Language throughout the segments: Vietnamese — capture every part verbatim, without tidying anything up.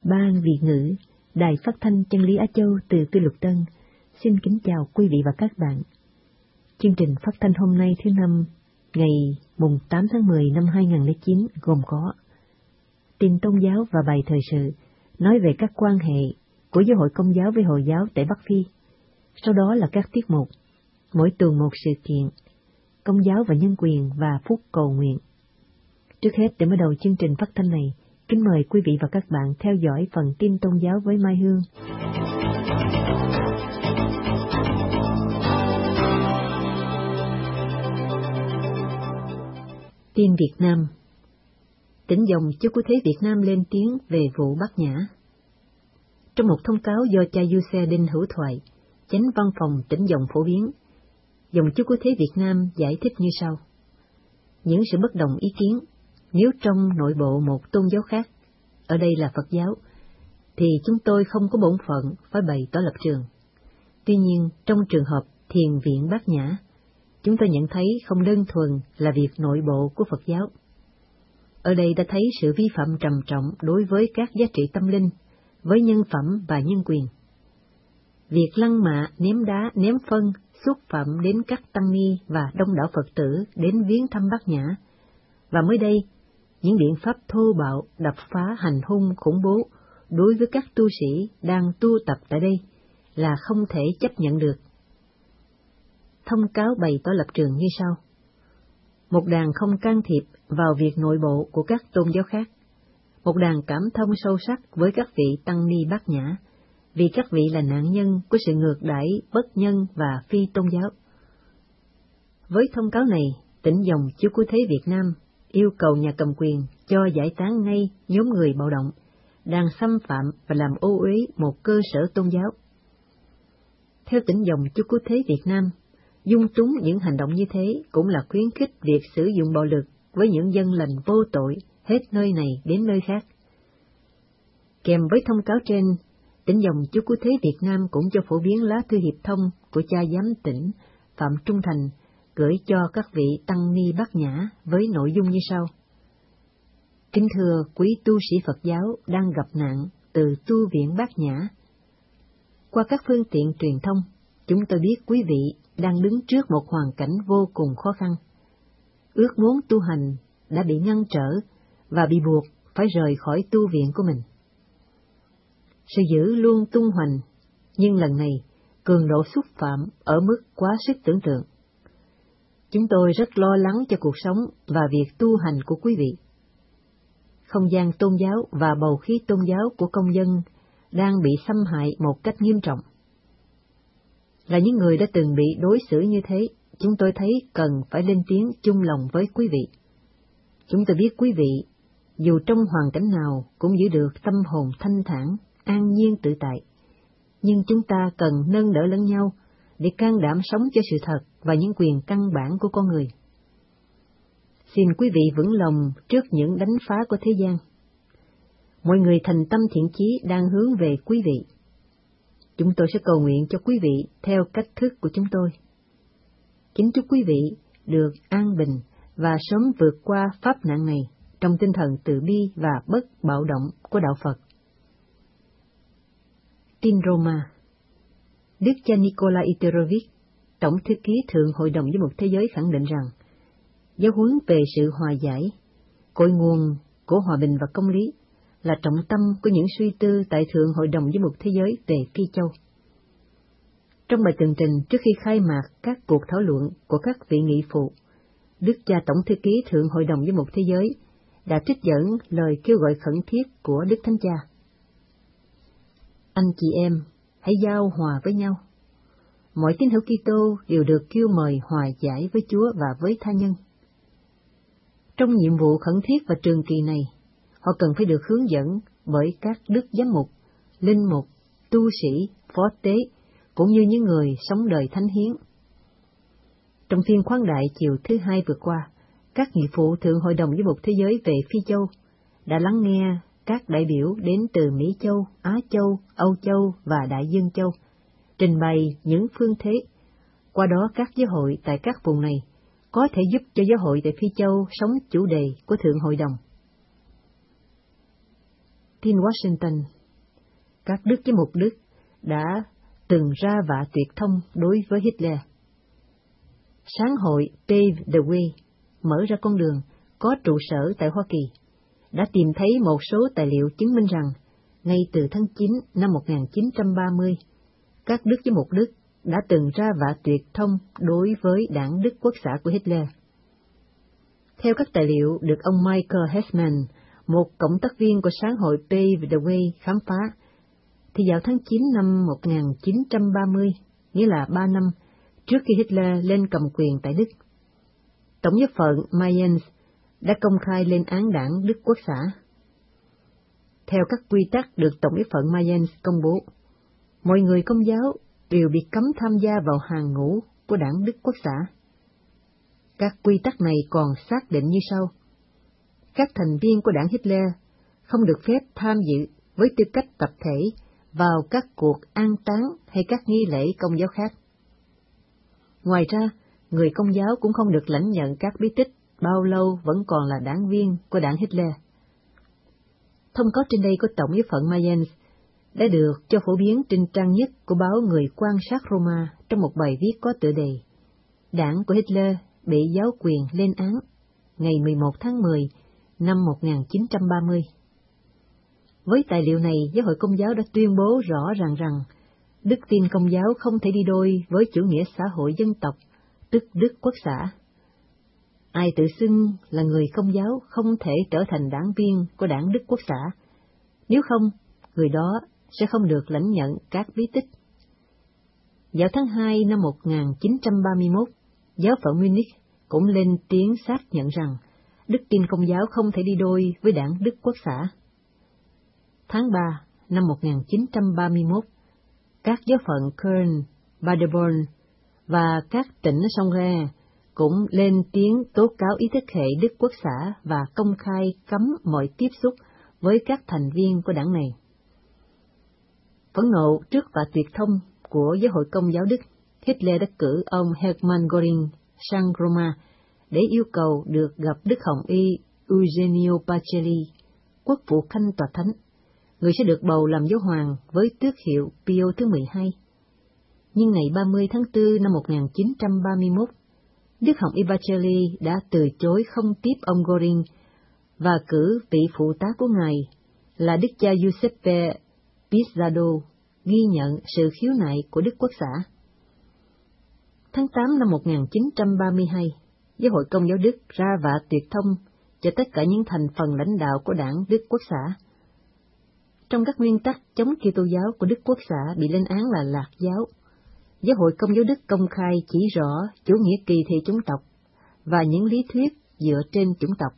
Ban Việt ngữ, Đài Phát thanh Chân lý Á Châu từ Tư Lục Tân, xin kính chào quý vị và các bạn. Chương trình phát thanh hôm nay thứ năm, ngày mùng tám tháng mười năm hai nghìn không trăm lẻ chín gồm có tin tôn giáo và bài thời sự, nói về các quan hệ của giáo hội Công giáo với Hồi giáo tại Bắc Phi. Sau đó là các tiết mục, mỗi tuần một sự kiện, Công giáo và nhân quyền và phút cầu nguyện. Trước hết, để mở đầu chương trình phát thanh này, kính mời quý vị và các bạn theo dõi phần tin tôn giáo với Mai Hương. Tin Việt Nam. Tỉnh dòng Chúa Cứu Thế Việt Nam lên tiếng về vụ Bát Nhã. Trong một thông cáo do cha Du Xe Đinh Hữu Thoại, chánh văn phòng tỉnh dòng phổ biến, dòng Chúa Cứu Thế Việt Nam giải thích như sau: những sự bất đồng ý kiến, nếu trong nội bộ một tôn giáo khác, ở đây là Phật giáo, thì chúng tôi không có bổn phận phải bày tỏ lập trường. Tuy nhiên, trong trường hợp thiền viện Bát Nhã, chúng tôi nhận thấy không đơn thuần là việc nội bộ của Phật giáo. Ở đây đã thấy sự vi phạm trầm trọng đối với các giá trị tâm linh, với nhân phẩm và nhân quyền. Việc lăng mạ, ném đá, ném phân, xúc phạm đến các tăng ni và đông đảo Phật tử đến viếng thăm Bát Nhã, và mới đây, những biện pháp thô bạo, đập phá, hành hung, khủng bố đối với các tu sĩ đang tu tập tại đây là không thể chấp nhận được. Thông cáo bày tỏ lập trường như sau: một đàn không can thiệp vào việc nội bộ của các tôn giáo khác. Một đàn cảm thông sâu sắc với các vị tăng ni Bát Nhã, vì các vị là nạn nhân của sự ngược đãi bất nhân và phi tôn giáo. Với thông cáo này, tỉnh dòng Chúa Cứu Thế Việt Nam yêu cầu nhà cầm quyền cho giải tán ngay nhóm người bạo động, đang xâm phạm và làm ô uế một cơ sở tôn giáo. Theo tỉnh dòng Chúa Cứu Thế Việt Nam, dung túng những hành động như thế cũng là khuyến khích việc sử dụng bạo lực với những dân lành vô tội hết nơi này đến nơi khác. Kèm với thông cáo trên, tỉnh dòng Chúa Cứu Thế Việt Nam cũng cho phổ biến lá thư hiệp thông của cha giám tỉnh Phạm Trung Thành gửi cho các vị tăng ni Bát Nhã với nội dung như sau: kính thưa quý tu sĩ Phật giáo đang gặp nạn từ tu viện Bát Nhã. Qua các phương tiện truyền thông, chúng tôi biết quý vị đang đứng trước một hoàn cảnh vô cùng khó khăn. Ước muốn tu hành đã bị ngăn trở và bị buộc phải rời khỏi tu viện của mình. Sự dữ luôn tung hoành, nhưng lần này cường độ xúc phạm ở mức quá sức tưởng tượng. Chúng tôi rất lo lắng cho cuộc sống và việc tu hành của quý vị. Không gian tôn giáo và bầu khí tôn giáo của công dân đang bị xâm hại một cách nghiêm trọng. Là những người đã từng bị đối xử như thế, chúng tôi thấy cần phải lên tiếng chung lòng với quý vị. Chúng tôi biết quý vị, dù trong hoàn cảnh nào cũng giữ được tâm hồn thanh thản, an nhiên tự tại. Nhưng chúng ta cần nâng đỡ lẫn nhau để can đảm sống cho sự thật và những quyền căn bản của con người. Xin quý vị vững lòng trước những đánh phá của thế gian. Mọi người thành tâm thiện chí đang hướng về quý vị. Chúng tôi sẽ cầu nguyện cho quý vị theo cách thức của chúng tôi. Kính chúc quý vị được an bình và sớm vượt qua pháp nạn này trong tinh thần từ bi và bất bạo động của đạo Phật. Tin Roma. Đức cha Nikolai Iterovich, Tổng thư ký Thượng Hội đồng Giám mục Thế giới khẳng định rằng, giáo huấn về sự hòa giải, cội nguồn của hòa bình và công lý, là trọng tâm của những suy tư tại Thượng Hội đồng Giám mục Thế giới về Phi Châu. Trong bài tường trình trước khi khai mạc các cuộc thảo luận của các vị nghị phụ, Đức cha Tổng thư ký Thượng Hội đồng Giám mục Thế giới đã trích dẫn lời kêu gọi khẩn thiết của Đức Thánh Cha: anh chị em, hãy giao hòa với nhau. Mọi tín hữu Kitô đều được kêu mời hòa giải với Chúa và với tha nhân. Trong nhiệm vụ khẩn thiết và trường kỳ này, họ cần phải được hướng dẫn bởi các đức giám mục, linh mục, tu sĩ, phó tế, cũng như những người sống đời thánh hiến. Trong phiên khoáng đại chiều thứ hai vừa qua, các nghị phụ Thượng Hội đồng Giám mục Thế giới về Phi Châu đã lắng nghe các đại biểu đến từ Mỹ Châu, Á Châu, Âu Châu và Đại Dương Châu trình bày những phương thế. Qua đó các giáo hội tại các vùng này có thể giúp cho giáo hội tại Phi Châu sống chủ đề của Thượng Hội đồng. Tin Washington. các đức giám mục Đức đã từng ra vạ tuyệt thông đối với Hitler. Sáng hội Pave the Way, mở ra con đường, có trụ sở tại Hoa Kỳ, đã tìm thấy một số tài liệu chứng minh rằng, ngay từ tháng chín năm một nghìn chín trăm ba mươi, các đức giám mục Đức đã từng ra vạ tuyệt thông đối với đảng Đức Quốc xã của Hitler. Theo các tài liệu được ông Michael Hessman, một cộng tác viên của sáng hội Pave the Way khám phá, thì vào tháng chín năm một nghìn chín trăm ba mươi, nghĩa là ba năm trước khi Hitler lên cầm quyền tại Đức, Tổng giáo phận Mayence đã công khai lên án đảng Đức Quốc xã. Theo các quy tắc được Tổng giáo phận Mayence công bố, mọi người Công giáo đều bị cấm tham gia vào hàng ngũ của đảng Đức Quốc xã. Các quy tắc này còn xác định như sau: các thành viên của đảng Hitler không được phép tham dự với tư cách tập thể vào các cuộc an táng hay các nghi lễ Công giáo khác. Ngoài ra, người Công giáo cũng không được lãnh nhận các bí tích bao lâu vẫn còn là đảng viên của đảng Hitler. Thông cáo trên đây của Tổng giáo phận Mayence đã được cho phổ biến trên trang nhất của báo Người quan sát Roma trong một bài viết có tựa đề "Đảng của Hitler bị giáo quyền lên án", ngày mười một tháng mười năm một nghìn chín trăm ba mươi. Với tài liệu này, Giáo hội Công giáo đã tuyên bố rõ ràng rằng đức tin Công giáo không thể đi đôi với chủ nghĩa xã hội dân tộc, tức Đức Quốc xã. Ai tự xưng là người Công giáo không thể trở thành đảng viên của đảng Đức Quốc xã, nếu không, người đó sẽ không được lãnh nhận các bí tích. Vào tháng hai năm một nghìn chín trăm ba mươi mốt, giáo phận Munich cũng lên tiếng xác nhận rằng đức tin Công giáo không thể đi đôi với đảng Đức Quốc xã. Tháng ba năm một nghìn chín trăm ba mươi mốt, các giáo phận Köln, Paderborn và các tỉnh sông Re cũng lên tiếng tố cáo ý thức hệ Đức Quốc xã và công khai cấm mọi tiếp xúc với các thành viên của đảng này. Phẫn nộ trước và tuyệt thông của Giáo hội Công giáo Đức, Hitler đã cử ông Hermann Göring sang Roma để yêu cầu được gặp Đức Hồng Y Eugenio Pacelli, quốc vụ khanh tòa thánh, người sẽ được bầu làm giáo hoàng với tước hiệu Pio thứ mười hai. Nhưng ngày ba mươi tháng tư năm một nghìn chín trăm ba mươi mốt, Đức Hồng Y Pacelli đã từ chối không tiếp ông Göring và cử vị phụ tá của ngài là Đức cha Giuseppe Pizzardo ghi nhận sự khiếu nại của Đức Quốc xã. Tháng tám năm một nghìn chín trăm ba mươi hai, Giáo hội Công giáo Đức ra vạ tuyệt thông cho tất cả những thành phần lãnh đạo của đảng Đức Quốc xã. Trong các nguyên tắc chống Kitô giáo của Đức Quốc xã bị lên án là lạc giáo, Giáo hội Công giáo Đức công khai chỉ rõ chủ nghĩa kỳ thị chủng tộc và những lý thuyết dựa trên chủng tộc.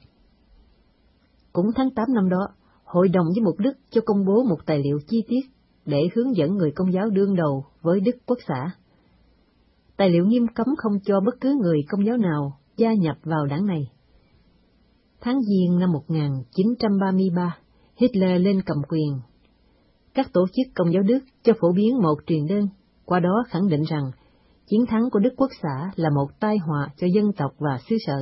Cũng tháng tám năm đó, Hội đồng Giám mục Đức cho công bố một tài liệu chi tiết để hướng dẫn người Công giáo đương đầu với Đức Quốc xã. Tài liệu nghiêm cấm không cho bất cứ người Công giáo nào gia nhập vào đảng này. Tháng Giêng năm một nghìn chín trăm ba mươi ba, Hitler lên cầm quyền. Các tổ chức Công giáo Đức cho phổ biến một truyền đơn, qua đó khẳng định rằng chiến thắng của Đức Quốc xã là một tai họa cho dân tộc và xứ sở.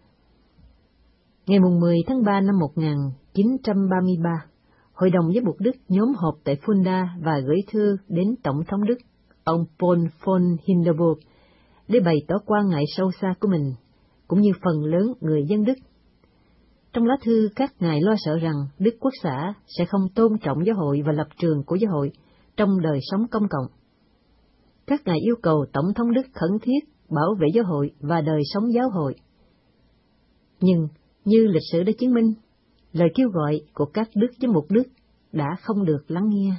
Ngày mười tháng ba năm một nghìn chín trăm ba mươi ba, Hội đồng Giám mục Đức nhóm họp tại Fulda và gửi thư đến Tổng thống Đức, ông Paul von Hindenburg, để bày tỏ quan ngại sâu xa của mình, cũng như phần lớn người dân Đức. Trong lá thư, các ngài lo sợ rằng Đức Quốc xã sẽ không tôn trọng giáo hội và lập trường của giáo hội trong đời sống công cộng. Các ngài yêu cầu Tổng thống Đức khẩn thiết bảo vệ giáo hội và đời sống giáo hội. Nhưng, như lịch sử đã chứng minh, lời kêu gọi của các đức giám mục Đức đã không được lắng nghe.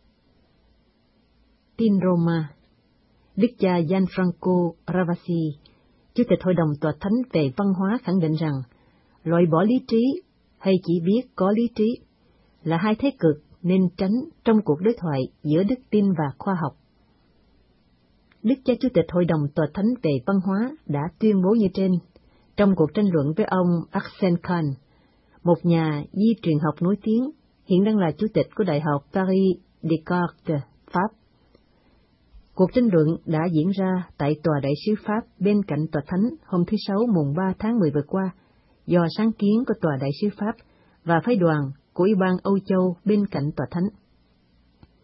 Tin Roma. Đức cha Gianfranco Ravasi, Chủ tịch Hội đồng Tòa Thánh về Văn hóa khẳng định rằng loại bỏ lý trí hay chỉ biết có lý trí là hai thế cực nên tránh trong cuộc đối thoại giữa đức tin và khoa học. Đức cha Chủ tịch Hội đồng Tòa Thánh về Văn hóa đã tuyên bố như trên trong cuộc tranh luận với ông Arsène Kahn, một nhà di truyền học nổi tiếng, hiện đang là chủ tịch của Đại học Paris Descartes, Pháp. Cuộc tranh luận đã diễn ra tại Tòa Đại sứ Pháp bên cạnh Tòa Thánh hôm thứ Sáu mùng ba tháng mười vừa qua, do sáng kiến của Tòa Đại sứ Pháp và phái đoàn của Ủy ban Âu Châu bên cạnh Tòa Thánh.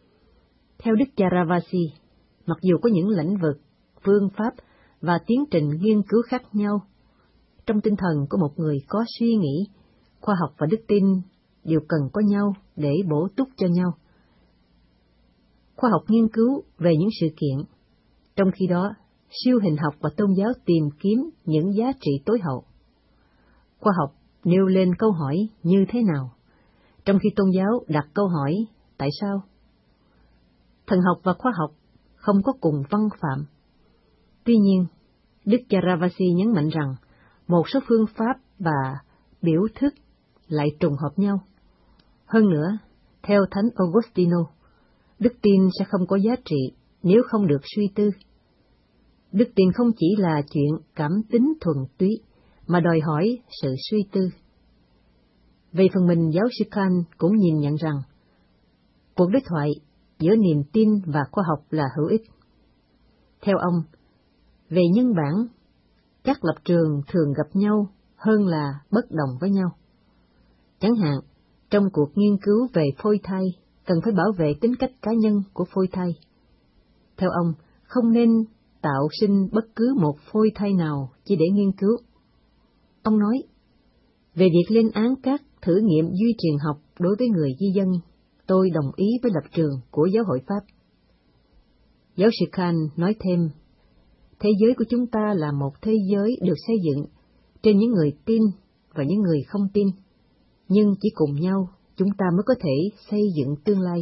Theo Đức cha Ravasi, mặc dù có những lĩnh vực, phương pháp và tiến trình nghiên cứu khác nhau, trong tinh thần của một người có suy nghĩ, khoa học và đức tin đều cần có nhau để bổ túc cho nhau. Khoa học nghiên cứu về những sự kiện, trong khi đó siêu hình học và tôn giáo tìm kiếm những giá trị tối hậu. Khoa học nêu lên câu hỏi như thế nào, trong khi tôn giáo đặt câu hỏi tại sao. Thần học và khoa học không có cùng văn phạm. Tuy nhiên, Đức cha Ravasi nhấn mạnh rằng một số phương pháp và biểu thức lại trùng hợp nhau. Hơn nữa, theo Thánh Augustino, đức tin sẽ không có giá trị nếu không được suy tư. Đức tin không chỉ là chuyện cảm tính thuần túy, mà đòi hỏi sự suy tư. Về phần mình, giáo sư Khan cũng nhìn nhận rằng, cuộc đối thoại giữa niềm tin và khoa học là hữu ích. Theo ông, về nhân bản, các lập trường thường gặp nhau hơn là bất đồng với nhau. Chẳng hạn, trong cuộc nghiên cứu về phôi thai, cần phải bảo vệ tính cách cá nhân của phôi thai. Theo ông, không nên tạo sinh bất cứ một phôi thai nào chỉ để nghiên cứu. Ông nói, về việc lên án các thử nghiệm duy truyền học đối với người di dân, tôi đồng ý với lập trường của giáo hội Pháp. Giáo sư Khan nói thêm, thế giới của chúng ta là một thế giới được xây dựng trên những người tin và những người không tin, nhưng chỉ cùng nhau chúng ta mới có thể xây dựng tương lai.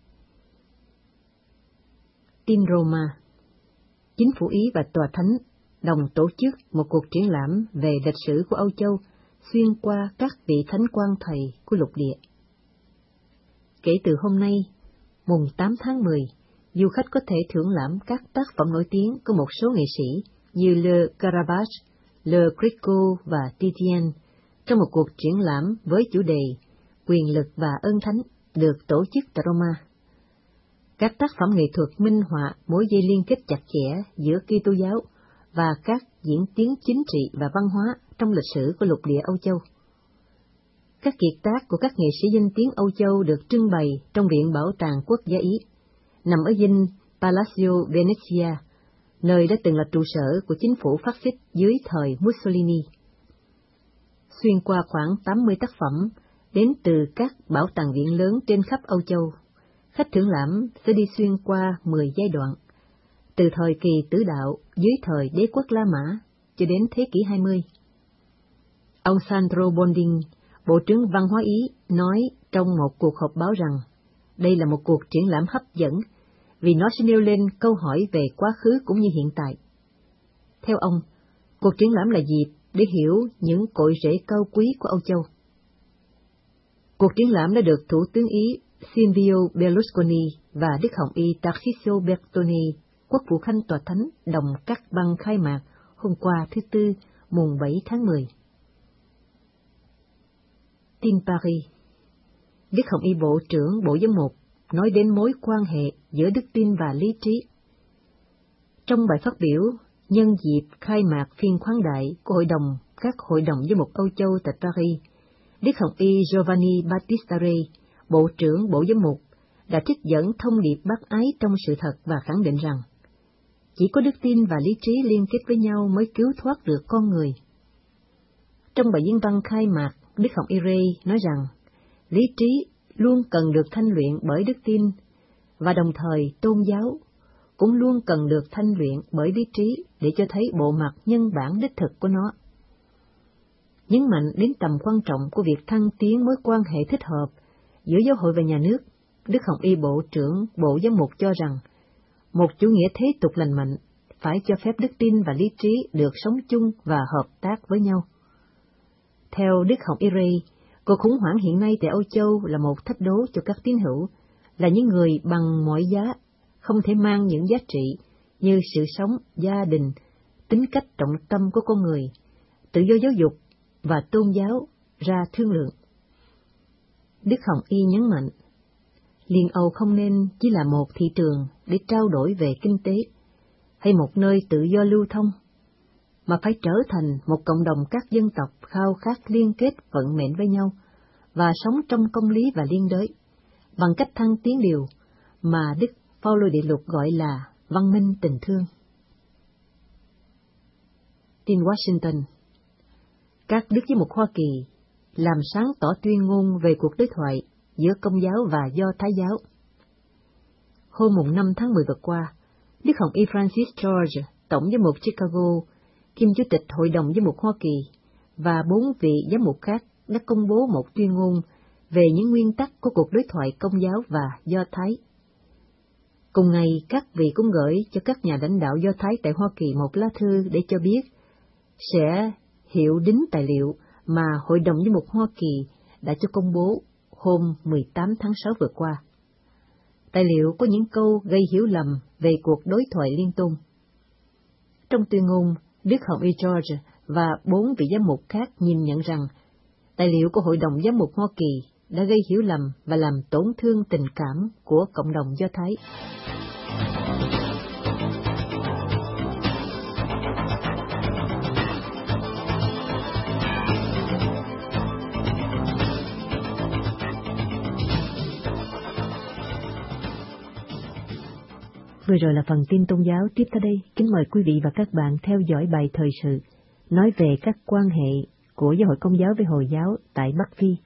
Tin Roma. Chính phủ Ý và Tòa Thánh đồng tổ chức một cuộc triển lãm về lịch sử của Âu Châu xuyên qua các vị thánh quan thầy của lục địa. Kể từ hôm nay, mùng tám tháng mười, du khách có thể thưởng lãm các tác phẩm nổi tiếng của một số nghệ sĩ như Le Caravage, Le Greco và Titian trong một cuộc triển lãm với chủ đề Quyền lực và ơn thánh được tổ chức tại Roma. Các tác phẩm nghệ thuật minh họa mối dây liên kết chặt chẽ giữa Kitô giáo và các diễn tiến chính trị và văn hóa trong lịch sử của lục địa Âu Châu. Các kiệt tác của các nghệ sĩ danh tiếng Âu Châu được trưng bày trong Viện Bảo tàng Quốc gia Ý, nằm ở dinh Palazzo Venezia, nơi đã từng là trụ sở của chính phủ phát xít dưới thời Mussolini. Xuyên qua khoảng tám mươi tác phẩm đến từ các bảo tàng viện lớn trên khắp Âu Châu, khách thưởng lãm sẽ đi xuyên qua mười giai đoạn, từ thời kỳ tử đạo dưới thời đế quốc La Mã cho đến thế kỷ hai mươi. Ông Sandro Bondin, Bộ trưởng Văn hóa Ý, nói trong một cuộc họp báo rằng đây là một cuộc triển lãm hấp dẫn vì nó sẽ nêu lên câu hỏi về quá khứ cũng như hiện tại. Theo ông, cuộc triển lãm là dịp để hiểu những cội rễ cao quý của Âu Châu. Cuộc triển lãm đã được Thủ tướng Ý Silvio Berlusconi và Đức Hồng Y Tarcisio Bertone, Quốc vụ Khanh Tòa Thánh, đồng cắt băng khai mạc hôm qua thứ Tư, mùng bảy tháng mười. Tin Paris. Đức Hồng Y Bộ trưởng Bộ Giám mục nói đến mối quan hệ giữa đức tin và lý trí. Trong bài phát biểu nhân dịp khai mạc phiên khoáng đại của Hội đồng các Hội đồng Giám mục Âu Châu tại Paris, Đức Hồng Y Giovanni Battista Re, Bộ trưởng Bộ Giám mục, đã trích dẫn thông điệp bác ái trong sự thật và khẳng định rằng chỉ có đức tin và lý trí liên kết với nhau mới cứu thoát được con người. Trong bài diễn văn khai mạc, Đức Hồng Y Re nói rằng lý trí luôn cần được thanh luyện bởi đức tin, và đồng thời tôn giáo cũng luôn cần được thanh luyện bởi lý trí để cho thấy bộ mặt nhân bản đích thực của nó. Nhấn mạnh đến tầm quan trọng của việc thăng tiến mối quan hệ thích hợp giữa giáo hội và nhà nước, Đức Hồng Y Bộ trưởng Bộ Giám mục cho rằng một chủ nghĩa thế tục lành mạnh phải cho phép đức tin và lý trí được sống chung và hợp tác với nhau. Theo Đức Hồng Y Re, cuộc khủng hoảng hiện nay tại Âu Châu là một thách đố cho các tín hữu, là những người bằng mọi giá không thể mang những giá trị như sự sống, gia đình, tính cách trọng tâm của con người, tự do giáo dục và tôn giáo ra thương lượng. Đức Hồng Y nhấn mạnh, Liên Âu không nên chỉ là một thị trường để trao đổi về kinh tế, hay một nơi tự do lưu thông, mà phải trở thành một cộng đồng các dân tộc khao khát liên kết vận mệnh với nhau và sống trong công lý và liên đới, bằng cách thăng tiến điều mà Đức Phaolô Đệ Lục gọi là văn minh tình thương. Tin Washington. Các đức giám mục Hoa Kỳ làm sáng tỏ tuyên ngôn về cuộc đối thoại giữa Công giáo và Do Thái giáo. Hôm năm tháng mười vừa qua, Đức Hồng Y Francis George, Tổng giám mục Chicago, kiêm Chủ tịch Hội đồng Giám mục Hoa Kỳ, và bốn vị giám mục khác đã công bố một tuyên ngôn về những nguyên tắc của cuộc đối thoại Công giáo và Do Thái. Cùng ngày, các vị cũng gửi cho các nhà lãnh đạo Do Thái tại Hoa Kỳ một lá thư để cho biết sẽ hiệu đính tài liệu mà Hội đồng Giám mục Hoa Kỳ đã cho công bố hôm mười tám tháng sáu vừa qua. Tài liệu có những câu gây hiểu lầm về cuộc đối thoại liên tôn. Trong tuyên ngôn, Đức Hồng Y George và bốn vị giám mục khác nhìn nhận rằng tài liệu của Hội đồng Giám mục Hoa Kỳ đã gây hiểu lầm và làm tổn thương tình cảm của cộng đồng Do Thái. Vừa rồi là phần tin tôn giáo. Tiếp tới đây, kính mời quý vị và các bạn theo dõi bài thời sự nói về các quan hệ của Giáo hội Công giáo với Hồi giáo tại Bắc Phi.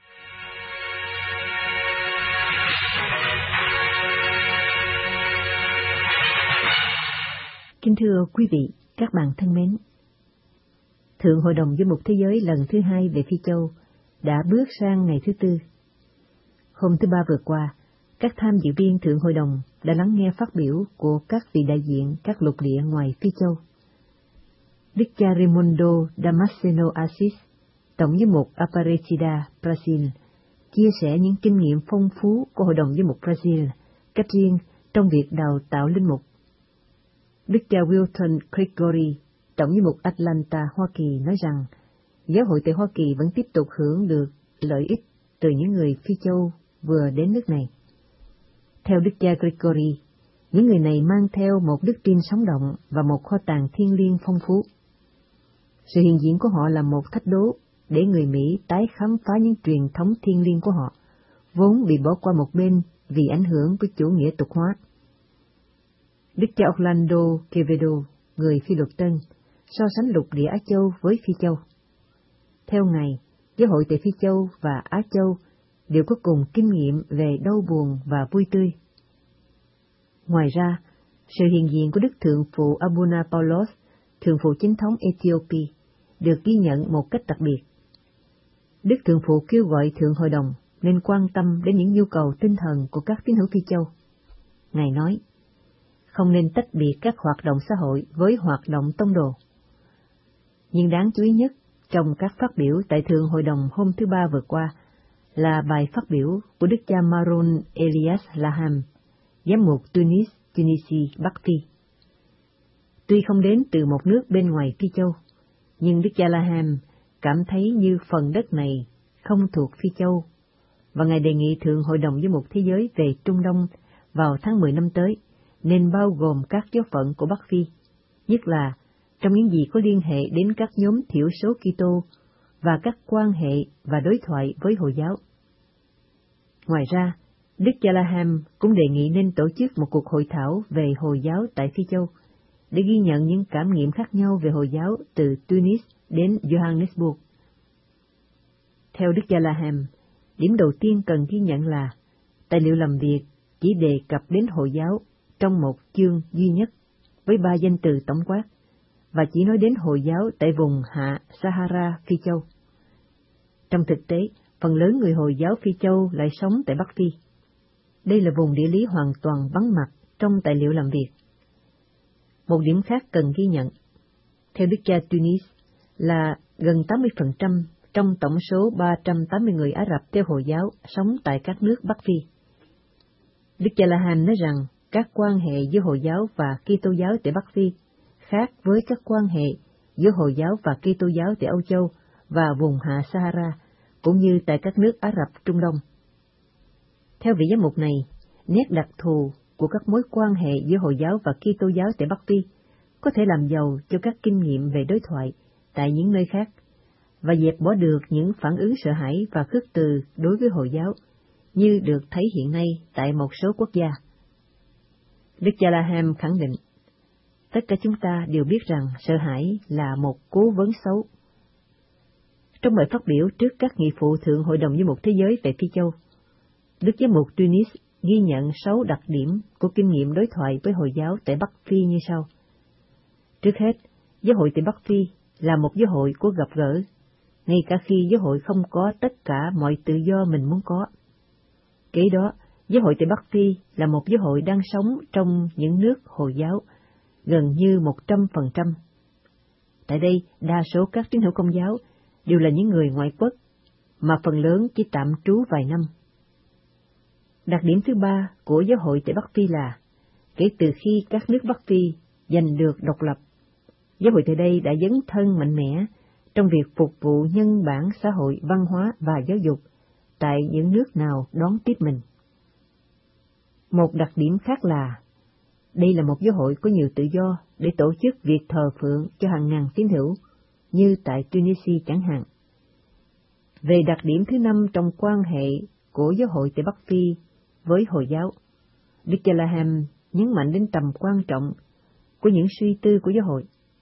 Kính thưa quý vị, các bạn thân mến, Thượng Hội đồng Giám mục Thế giới lần thứ hai về Phi Châu đã bước sang ngày thứ tư. Hôm thứ Ba vừa qua, các tham dự viên Thượng Hội đồng đã lắng nghe phát biểu của các vị đại diện các lục địa ngoài Phi Châu. Đức cha Raimundo Damasceno Assis, Tổng giám mục Aparecida, Brazil, chia sẻ những kinh nghiệm phong phú của Hội đồng Giám mục Brazil, cách riêng trong việc đào tạo linh mục. Đức cha Wilton Gregory, Tổng giám mục Atlanta, Hoa Kỳ, nói rằng giáo hội tại Hoa Kỳ vẫn tiếp tục hưởng được lợi ích từ những người Phi Châu vừa đến nước này. Theo Đức cha Gregory, những người này mang theo một đức tin sống động và một kho tàng thiêng liêng phong phú. Sự hiện diện của họ là một thách đố để người Mỹ tái khám phá những truyền thống thiêng liêng của họ, vốn bị bỏ qua một bên vì ảnh hưởng của chủ nghĩa tục hóa. Đức cha Orlando Quevedo, người Phi luật Tân, so sánh lục địa Á Châu với Phi Châu. Theo Ngài, giáo hội tại Phi Châu và Á Châu đều có cùng kinh nghiệm về đau buồn và vui tươi. Ngoài ra, sự hiện diện của Đức Thượng phụ Abuna Paulos, Thượng phụ chính thống Ethiopia, được ghi nhận một cách đặc biệt. Đức Thượng phụ kêu gọi Thượng Hội đồng nên quan tâm đến những nhu cầu tinh thần của các tín hữu Phi Châu. Ngài nói, không nên tách biệt các hoạt động xã hội với hoạt động tông đồ. Nhưng đáng chú ý nhất trong các phát biểu tại Thượng Hội đồng hôm thứ Ba vừa qua là bài phát biểu của Đức cha Maroun Elias Laham, giám mục Tunis, Tunisia, Bắc Phi. Tuy không đến từ một nước bên ngoài Phi Châu, nhưng Đức cha Laham cảm thấy như phần đất này không thuộc Phi Châu, và Ngài đề nghị Thượng Hội đồng Giám mục Thế giới về Trung Đông vào tháng mười năm tới nên bao gồm các giáo phận của Bắc Phi, nhất là trong những gì có liên hệ đến các nhóm thiểu số Kitô và các quan hệ và đối thoại với Hồi giáo. Ngoài ra, Đức cha Laham cũng đề nghị nên tổ chức một cuộc hội thảo về Hồi giáo tại Phi Châu, để ghi nhận những cảm nghiệm khác nhau về Hồi giáo từ Tunis đến Johannesburg. Theo Đức cha Laham, điểm đầu tiên cần ghi nhận là tài liệu làm việc chỉ đề cập đến Hồi giáo trong một chương duy nhất với ba danh từ tổng quát, và chỉ nói đến Hồi giáo tại vùng hạ Sahara Phi Châu. Trong thực tế, phần lớn người Hồi giáo Phi Châu lại sống tại Bắc Phi. Đây là vùng địa lý hoàn toàn vắng mặt trong tài liệu làm việc. Một điểm khác cần ghi nhận, theo Đức cha Tunis, là gần tám mươi phần trăm trong tổng số ba trăm tám mươi người Ả Rập theo Hồi giáo sống tại các nước Bắc Phi. Đức cha Laham nói rằng các quan hệ giữa Hồi giáo và Kitô giáo tại Bắc Phi khác với các quan hệ giữa Hồi giáo và Kitô giáo tại Âu Châu và vùng hạ Sahara, cũng như tại các nước Ả Rập Trung Đông. Theo vị giám mục này, nét đặc thù của các mối quan hệ giữa Hồi giáo và Kitô giáo tại Bắc Phi có thể làm giàu cho các kinh nghiệm về đối thoại tại những nơi khác, và dẹp bỏ được những phản ứng sợ hãi và khước từ đối với Hồi giáo, như được thấy hiện nay tại một số quốc gia. Đức Cha-la-ham khẳng định, tất cả chúng ta đều biết rằng sợ hãi là một cố vấn xấu. Trong bài phát biểu trước các nghị phụ Thượng Hội đồng Giám mục Thế giới về Phi Châu, Đức Giám mục Tunis ghi nhận sáu đặc điểm của kinh nghiệm đối thoại với Hồi giáo tại Bắc Phi như sau. Trước hết, giáo hội tại Bắc Phi là một giáo hội của gặp gỡ, ngay cả khi giáo hội không có tất cả mọi tự do mình muốn có. Kế đó, giáo hội tại Bắc Phi là một giáo hội đang sống trong những nước Hồi giáo, gần như một trăm phần trăm. Tại đây, đa số các tín hữu Công giáo đều là những người ngoại quốc, mà phần lớn chỉ tạm trú vài năm. Đặc điểm thứ ba của giáo hội tại Bắc Phi là, kể từ khi các nước Bắc Phi giành được độc lập, giáo hội tại đây đã dấn thân mạnh mẽ trong việc phục vụ nhân bản xã hội, văn hóa và giáo dục tại những nước nào đón tiếp mình. Một đặc điểm khác là, đây là một giáo hội có nhiều tự do để tổ chức việc thờ phượng cho hàng ngàn tín hữu, như tại Tunisia chẳng hạn. Về đặc điểm thứ năm trong quan hệ của giáo hội tại Bắc Phi với Hồi giáo, Đức Cha-la-ham nhấn mạnh đến tầm quan trọng của những suy tư của giáo hội.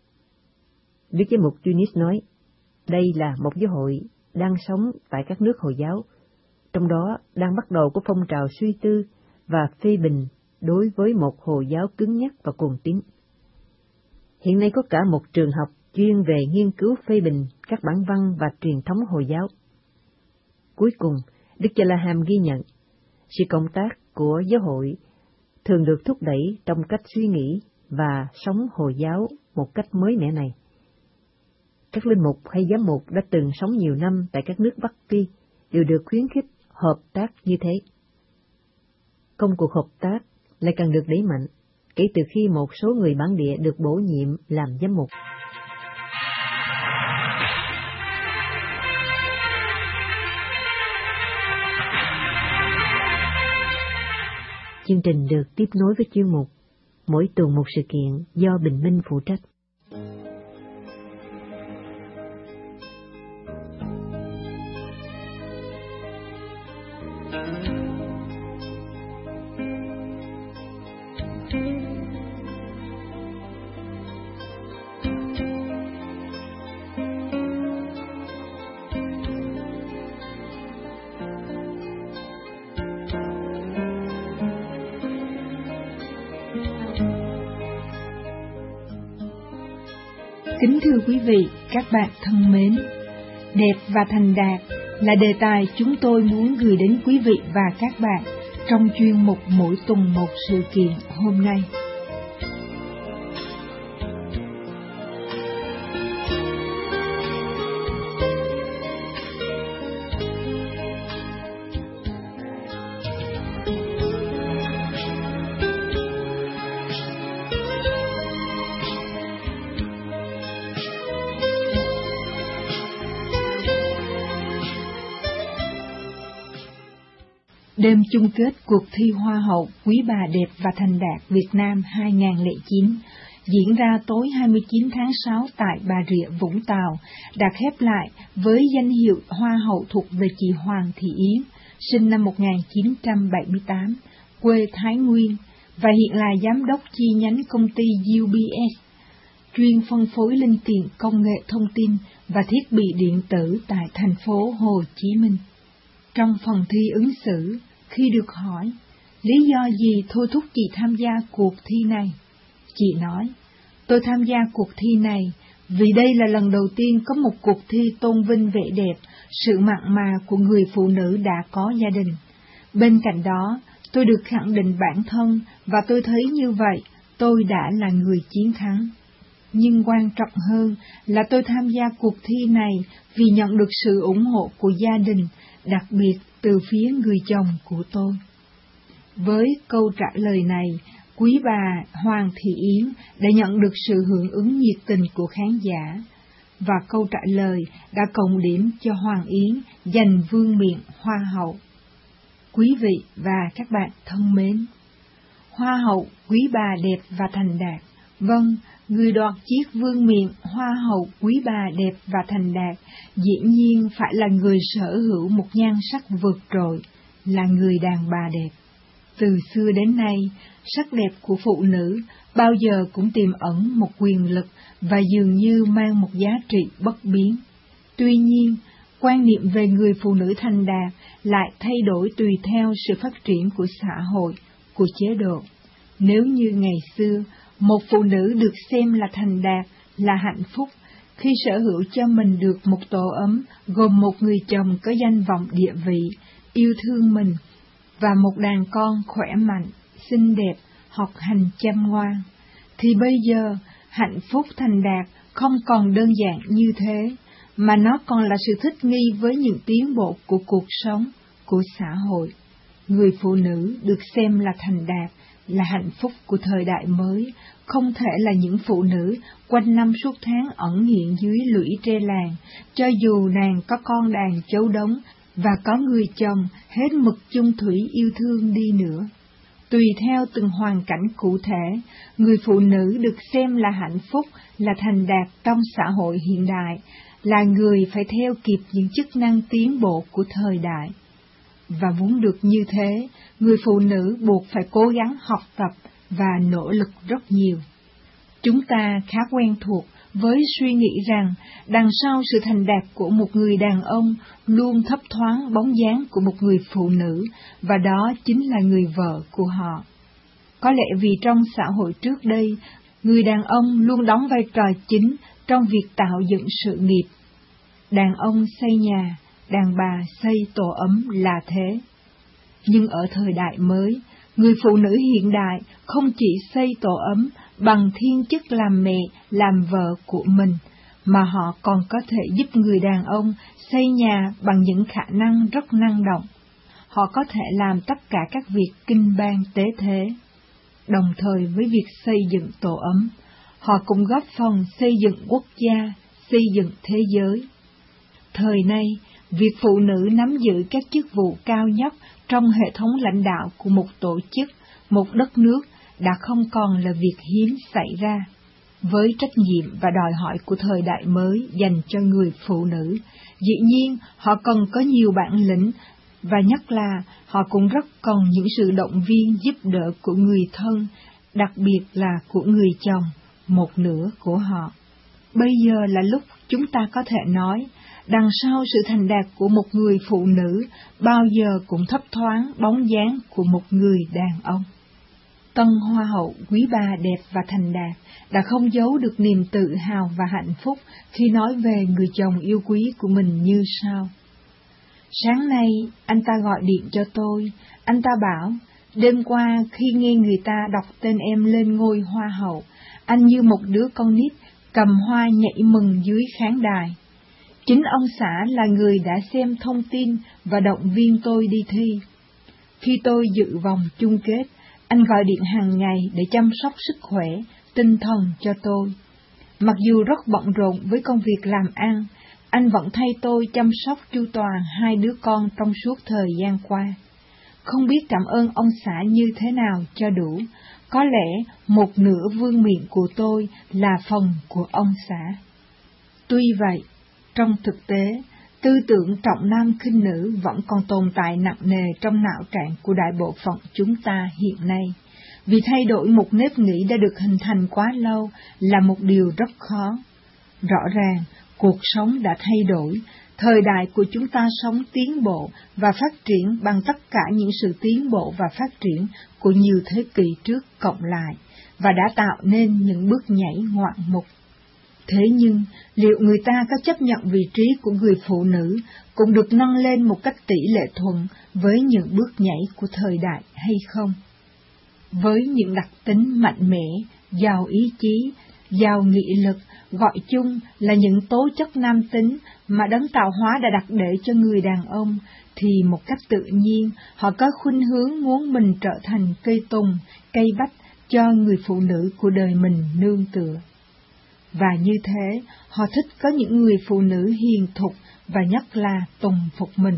Đức Giám mục Tunis nói, đây là một giáo hội đang sống tại các nước Hồi giáo, trong đó đang bắt đầu có phong trào suy tư và phê bình đối với một Hồi giáo cứng nhắc và cuồng tín. Hiện nay có cả một trường học chuyên về nghiên cứu phê bình các bản văn và truyền thống Hồi giáo. Cuối cùng, Đức Cha-la-ham ghi nhận, sự cộng tác của giáo hội thường được thúc đẩy trong cách suy nghĩ và sống Hồi giáo một cách mới mẻ này. Các linh mục hay giám mục đã từng sống nhiều năm tại các nước Bắc Phi đều được khuyến khích hợp tác như thế. Công cuộc hợp tác lại càng được đẩy mạnh kể từ khi một số người bản địa được bổ nhiệm làm giám mục. Chương trình được tiếp nối với chuyên mục Mỗi tuần một sự kiện do Bình Minh phụ trách. Kính thưa quý vị, các bạn thân mến, đẹp và thành đạt là đề tài chúng tôi muốn gửi đến quý vị và các bạn trong chuyên mục Mỗi tuần một sự kiện hôm nay. Đêm chung kết cuộc thi Hoa hậu Quý bà đẹp và thành đạt Việt Nam hai không không chín diễn ra tối hai mươi chín tháng sáu tại Bà Rịa, Vũng Tàu, đã khép lại với danh hiệu Hoa hậu thuộc về chị Hoàng Thị Yến, sinh năm một nghìn chín trăm bảy mươi tám, quê Thái Nguyên, và hiện là giám đốc chi nhánh công ty u bê ét, chuyên phân phối linh kiện công nghệ thông tin và thiết bị điện tử tại thành phố Hồ Chí Minh. Trong phần thi ứng xử, khi được hỏi lý do gì thôi thúc chị tham gia cuộc thi này, chị nói, tôi tham gia cuộc thi này vì đây là lần đầu tiên có một cuộc thi tôn vinh vẻ đẹp, sự mặn mà của người phụ nữ đã có gia đình. Bên cạnh đó, tôi được khẳng định bản thân và tôi thấy như vậy, tôi đã là người chiến thắng. Nhưng quan trọng hơn là tôi tham gia cuộc thi này vì nhận được sự ủng hộ của gia đình, đặc biệt từ phía người chồng của tôi. Với câu trả lời này, quý bà Hoàng Thị Yến đã nhận được sự hưởng ứng nhiệt tình của khán giả, và câu trả lời đã cộng điểm cho Hoàng Yến giành vương miện Hoa hậu. Quý vị và các bạn thân mến, Hoa hậu Quý bà đẹp và thành đạt, vâng, người đoạt chiếc vương miện Hoa hậu Quý bà đẹp và thành đạt dĩ nhiên phải là người sở hữu một nhan sắc vượt trội, là người đàn bà đẹp. Từ xưa đến nay, sắc đẹp của phụ nữ bao giờ cũng tiềm ẩn một quyền lực và dường như mang một giá trị bất biến. Tuy nhiên, quan niệm về người phụ nữ thành đạt lại thay đổi tùy theo sự phát triển của xã hội, của chế độ. Nếu như ngày xưa, một phụ nữ được xem là thành đạt, là hạnh phúc, khi sở hữu cho mình được một tổ ấm gồm một người chồng có danh vọng địa vị, yêu thương mình, và một đàn con khỏe mạnh, xinh đẹp, học hành chăm ngoan, thì bây giờ hạnh phúc thành đạt không còn đơn giản như thế, mà nó còn là sự thích nghi với những tiến bộ của cuộc sống, của xã hội. Người phụ nữ được xem là thành đạt, là hạnh phúc của thời đại mới, không thể là những phụ nữ quanh năm suốt tháng ẩn hiện dưới lũy tre làng, cho dù nàng có con đàn chấu đống và có người chồng hết mực chung thủy yêu thương đi nữa. Tùy theo từng hoàn cảnh cụ thể, người phụ nữ được xem là hạnh phúc, là thành đạt trong xã hội hiện đại, là người phải theo kịp những chức năng tiến bộ của thời đại. Và muốn được như thế, người phụ nữ buộc phải cố gắng học tập và nỗ lực rất nhiều. Chúng ta khá quen thuộc với suy nghĩ rằng đằng sau sự thành đạt của một người đàn ông luôn thấp thoáng bóng dáng của một người phụ nữ, và đó chính là người vợ của họ. Có lẽ vì trong xã hội trước đây, người đàn ông luôn đóng vai trò chính trong việc tạo dựng sự nghiệp. Đàn ông xây nhà, đàn bà xây tổ ấm là thế. Nhưng ở thời đại mới, người phụ nữ hiện đại không chỉ xây tổ ấm bằng thiên chức làm mẹ, làm vợ của mình, mà họ còn có thể giúp người đàn ông xây nhà bằng những khả năng rất năng động. Họ có thể làm tất cả các việc kinh bang tế thế. Đồng thời với việc xây dựng tổ ấm, họ cũng góp phần xây dựng quốc gia, xây dựng thế giới. Thời nay, việc phụ nữ nắm giữ các chức vụ cao nhất trong hệ thống lãnh đạo của một tổ chức, một đất nước đã không còn là việc hiếm xảy ra. Với trách nhiệm và đòi hỏi của thời đại mới dành cho người phụ nữ, dĩ nhiên họ cần có nhiều bản lĩnh, và nhất là họ cũng rất cần những sự động viên giúp đỡ của người thân, đặc biệt là của người chồng, một nửa của họ. Bây giờ là lúc chúng ta có thể nói, đằng sau sự thành đạt của một người phụ nữ bao giờ cũng thấp thoáng bóng dáng của một người đàn ông. Tân Hoa hậu quý bà đẹp và thành đạt đã không giấu được niềm tự hào và hạnh phúc khi nói về người chồng yêu quý của mình như sau. Sáng nay, anh ta gọi điện cho tôi, anh ta bảo, đêm qua khi nghe người ta đọc tên em lên ngôi Hoa hậu, anh như một đứa con nít cầm hoa nhảy mừng dưới khán đài. Chính ông xã là người đã xem thông tin và động viên tôi đi thi. Khi tôi dự vòng chung kết, anh gọi điện hàng ngày để chăm sóc sức khỏe, tinh thần cho tôi. Mặc dù rất bận rộn với công việc làm ăn, anh vẫn thay tôi chăm sóc chu toàn hai đứa con trong suốt thời gian qua. Không biết cảm ơn ông xã như thế nào cho đủ, có lẽ một nửa vương miện của tôi là phần của ông xã. Tuy vậy, trong thực tế, tư tưởng trọng nam khinh nữ vẫn còn tồn tại nặng nề trong não trạng của đại bộ phận chúng ta hiện nay. Vì thay đổi một nếp nghĩ đã được hình thành quá lâu là một điều rất khó. Rõ ràng, cuộc sống đã thay đổi, thời đại của chúng ta sống tiến bộ và phát triển bằng tất cả những sự tiến bộ và phát triển của nhiều thế kỷ trước cộng lại, và đã tạo nên những bước nhảy ngoạn mục. Thế nhưng, liệu người ta có chấp nhận vị trí của người phụ nữ cũng được nâng lên một cách tỷ lệ thuận với những bước nhảy của thời đại hay không? Với những đặc tính mạnh mẽ, giàu ý chí, giàu nghị lực, gọi chung là những tố chất nam tính mà đấng tạo hóa đã đặt để cho người đàn ông, thì một cách tự nhiên họ có khuynh hướng muốn mình trở thành cây tùng, cây bách cho người phụ nữ của đời mình nương tựa. Và như thế, họ thích có những người phụ nữ hiền thục và nhất là tùng phục mình.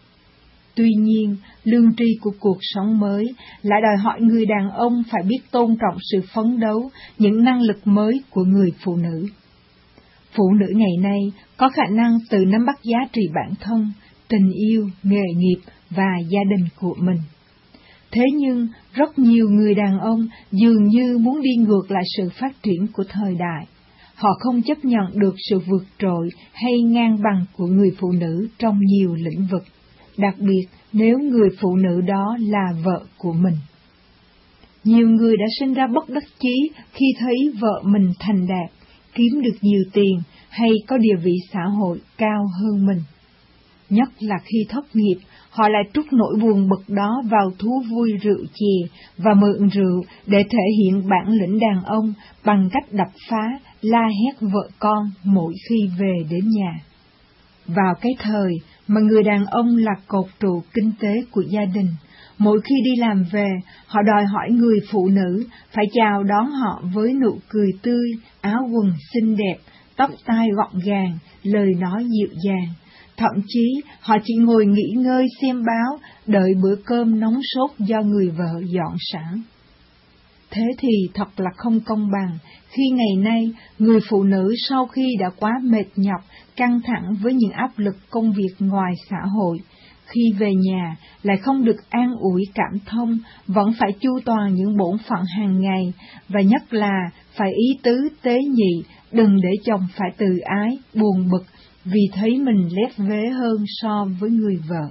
Tuy nhiên, lương tri của cuộc sống mới lại đòi hỏi người đàn ông phải biết tôn trọng sự phấn đấu, những năng lực mới của người phụ nữ. Phụ nữ ngày nay có khả năng tự nắm bắt giá trị bản thân, tình yêu, nghề nghiệp và gia đình của mình. Thế nhưng, rất nhiều người đàn ông dường như muốn đi ngược lại sự phát triển của thời đại. Họ không chấp nhận được sự vượt trội hay ngang bằng của người phụ nữ trong nhiều lĩnh vực, đặc biệt nếu người phụ nữ đó là vợ của mình. Nhiều người đã sinh ra bất đắc chí khi thấy vợ mình thành đạt, kiếm được nhiều tiền hay có địa vị xã hội cao hơn mình. Nhất là khi thất nghiệp, họ lại trút nỗi buồn bực đó vào thú vui rượu chè và mượn rượu để thể hiện bản lĩnh đàn ông bằng cách đập phá, la hét vợ con mỗi khi về đến nhà. Vào cái thời mà người đàn ông là cột trụ kinh tế của gia đình, mỗi khi đi làm về, họ đòi hỏi người phụ nữ phải chào đón họ với nụ cười tươi, áo quần xinh đẹp, tóc tai gọn gàng, lời nói dịu dàng. Thậm chí họ chỉ ngồi nghỉ ngơi xem báo, đợi bữa cơm nóng sốt do người vợ dọn sẵn. Thế thì thật là không công bằng khi ngày nay người phụ nữ sau khi đã quá mệt nhọc, căng thẳng với những áp lực công việc ngoài xã hội, khi về nhà lại không được an ủi cảm thông, vẫn phải chu toàn những bổn phận hàng ngày, và nhất là phải ý tứ tế nhị, đừng để chồng phải tự ái, buồn bực vì thấy mình lép vế hơn so với người vợ.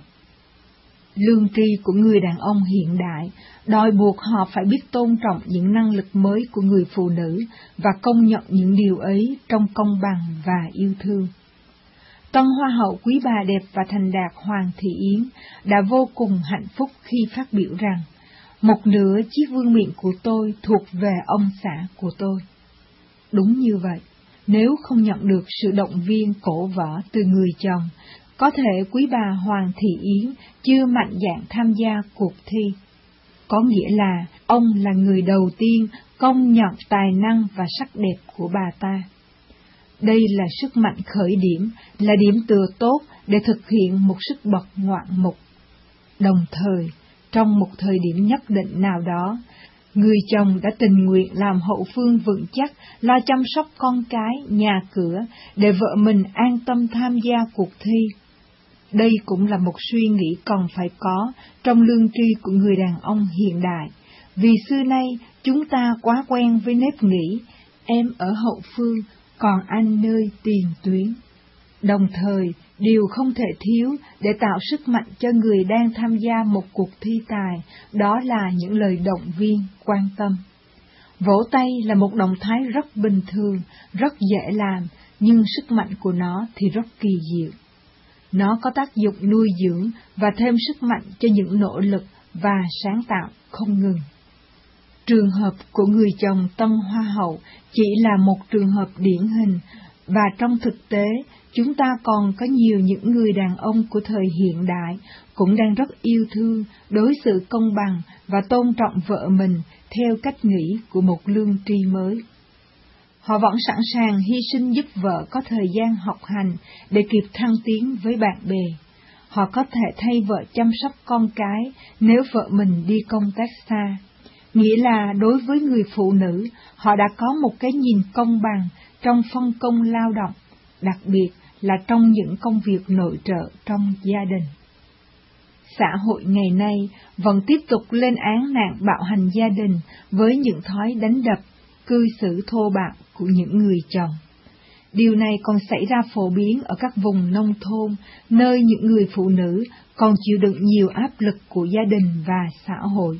Lương tri của người đàn ông hiện đại đòi buộc họ phải biết tôn trọng những năng lực mới của người phụ nữ và công nhận những điều ấy trong công bằng và yêu thương. Tân Hoa hậu quý bà đẹp và thành đạt Hoàng Thị Yến đã vô cùng hạnh phúc khi phát biểu rằng, một nửa chiếc vương miện của tôi thuộc về ông xã của tôi. Đúng như vậy, nếu không nhận được sự động viên cổ võ từ người chồng, có thể quý bà Hoàng Thị Yến chưa mạnh dạn tham gia cuộc thi. Có nghĩa là ông là người đầu tiên công nhận tài năng và sắc đẹp của bà ta. Đây là sức mạnh khởi điểm, là điểm tựa tốt để thực hiện một sức bật ngoạn mục. Đồng thời, trong một thời điểm nhất định nào đó, người chồng đã tình nguyện làm hậu phương vững chắc, lo chăm sóc con cái, nhà cửa, để vợ mình an tâm tham gia cuộc thi. Đây cũng là một suy nghĩ còn phải có trong lương tri của người đàn ông hiện đại, vì xưa nay chúng ta quá quen với nếp nghĩ, em ở hậu phương, còn anh nơi tiền tuyến. Đồng thời, điều không thể thiếu để tạo sức mạnh cho người đang tham gia một cuộc thi tài, đó là những lời động viên, quan tâm. Vỗ tay là một động thái rất bình thường, rất dễ làm, nhưng sức mạnh của nó thì rất kỳ diệu. Nó có tác dụng nuôi dưỡng và thêm sức mạnh cho những nỗ lực và sáng tạo không ngừng. Trường hợp của người chồng Tân Hoa hậu chỉ là một trường hợp điển hình, và trong thực tế, chúng ta còn có nhiều những người đàn ông của thời hiện đại cũng đang rất yêu thương, đối xử công bằng và tôn trọng vợ mình theo cách nghĩ của một lương tri mới. Họ vẫn sẵn sàng hy sinh giúp vợ có thời gian học hành để kịp thăng tiến với bạn bè. Họ có thể thay vợ chăm sóc con cái nếu vợ mình đi công tác xa. Nghĩa là đối với người phụ nữ, họ đã có một cái nhìn công bằng trong phân công lao động, đặc biệt là trong những công việc nội trợ trong gia đình. Xã hội ngày nay vẫn tiếp tục lên án nạn bạo hành gia đình với những thói đánh đập, cư xử thô bạo của những người chồng. Điều này còn xảy ra phổ biến ở các vùng nông thôn, nơi những người phụ nữ còn chịu đựng nhiều áp lực của gia đình và xã hội.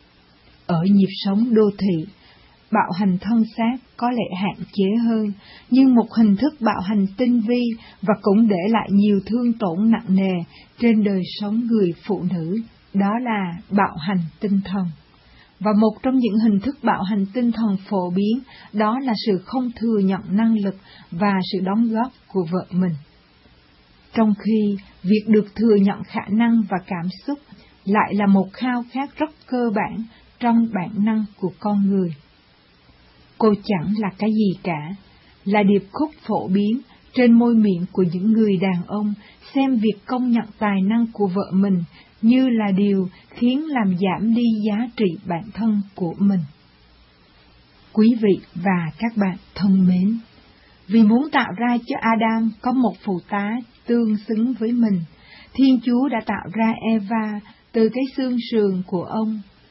Ở nhịp sống đô thị, bạo hành thân xác có lẽ hạn chế hơn, nhưng một hình thức bạo hành tinh vi và cũng để lại nhiều thương tổn nặng nề trên đời sống người phụ nữ, đó là bạo hành tinh thần. Và một trong những hình thức bạo hành tinh thần phổ biến đó là sự không thừa nhận năng lực và sự đóng góp của vợ mình. Trong khi việc được thừa nhận khả năng và cảm xúc lại là một khao khát rất cơ bản trong bản năng của con người. Cô chẳng là cái gì cả, là điệp khúc phổ biến trên môi miệng của những người đàn ông xem việc công nhận tài năng của vợ mình như là điều khiến làm giảm đi giá trị bản thân của mình. Quý vị và các bạn thân mến, vì muốn tạo ra cho Adam có một phụ tá tương xứng với mình, Thiên Chúa đã tạo ra Eva từ cái xương sườn của ông.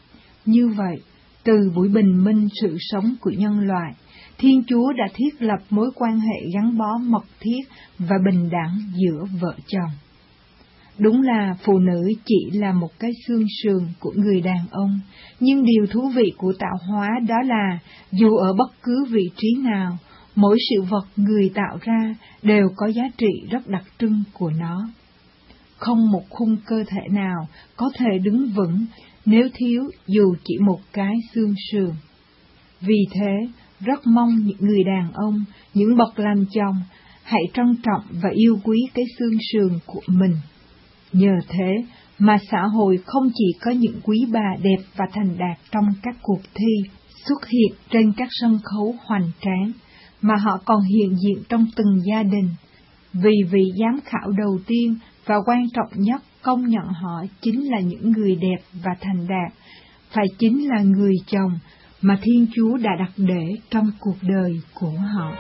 Như vậy, từ buổi bình minh sự sống của nhân loại, Thiên Chúa đã thiết lập mối quan hệ gắn bó mật thiết và bình đẳng giữa vợ chồng. Đúng là phụ nữ chỉ là một cái xương sườn của người đàn ông, nhưng điều thú vị của tạo hóa đó là dù ở bất cứ vị trí nào, mỗi sự vật người tạo ra đều có giá trị rất đặc trưng của nó. Không một khung cơ thể nào có thể đứng vững nếu thiếu dù chỉ một cái xương sườn. Vì thế, rất mong những người đàn ông, những bậc làm chồng, hãy trân trọng và yêu quý cái xương sườn của mình. Nhờ thế mà xã hội không chỉ có những quý bà đẹp và thành đạt trong các cuộc thi xuất hiện trên các sân khấu hoành tráng, mà họ còn hiện diện trong từng gia đình, vì vị giám khảo đầu tiên và quan trọng nhất công nhận họ chính là những người đẹp và thành đạt, phải chính là người chồng mà Thiên Chúa đã đặt để trong cuộc đời của họ.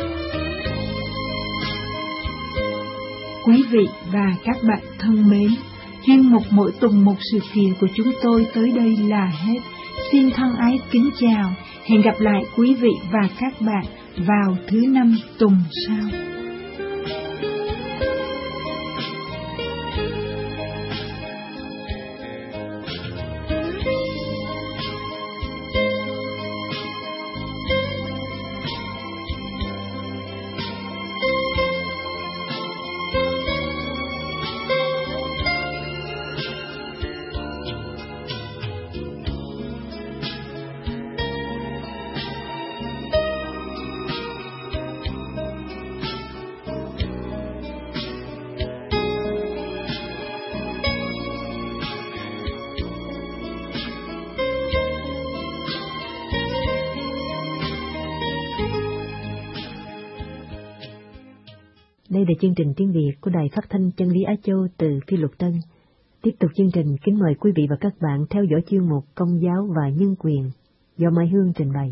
Quý vị và các bạn thân mến, chuyên mục mỗi tuần một sự kiện của chúng tôi tới đây là hết. Xin thân ái kính chào, hẹn gặp lại quý vị và các bạn vào thứ năm tuần sau. Đây là chương trình tiếng Việt của Đài Phát thanh Chân lý Á Châu từ Phi Luật Tân. Tiếp tục chương trình, kính mời quý vị và các bạn theo dõi chuyên mục Công giáo và Nhân quyền do Mai Hương trình bày.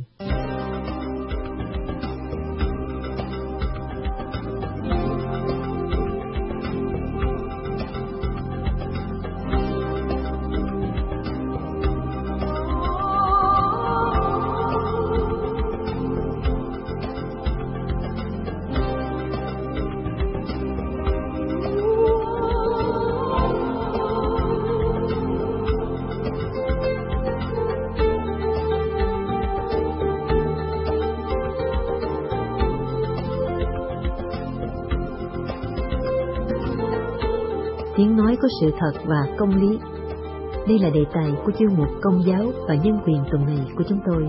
Tiếng nói có sự thật và công lý. Đây là đề tài của chương mục Công giáo và Nhân quyền tuần này của chúng tôi.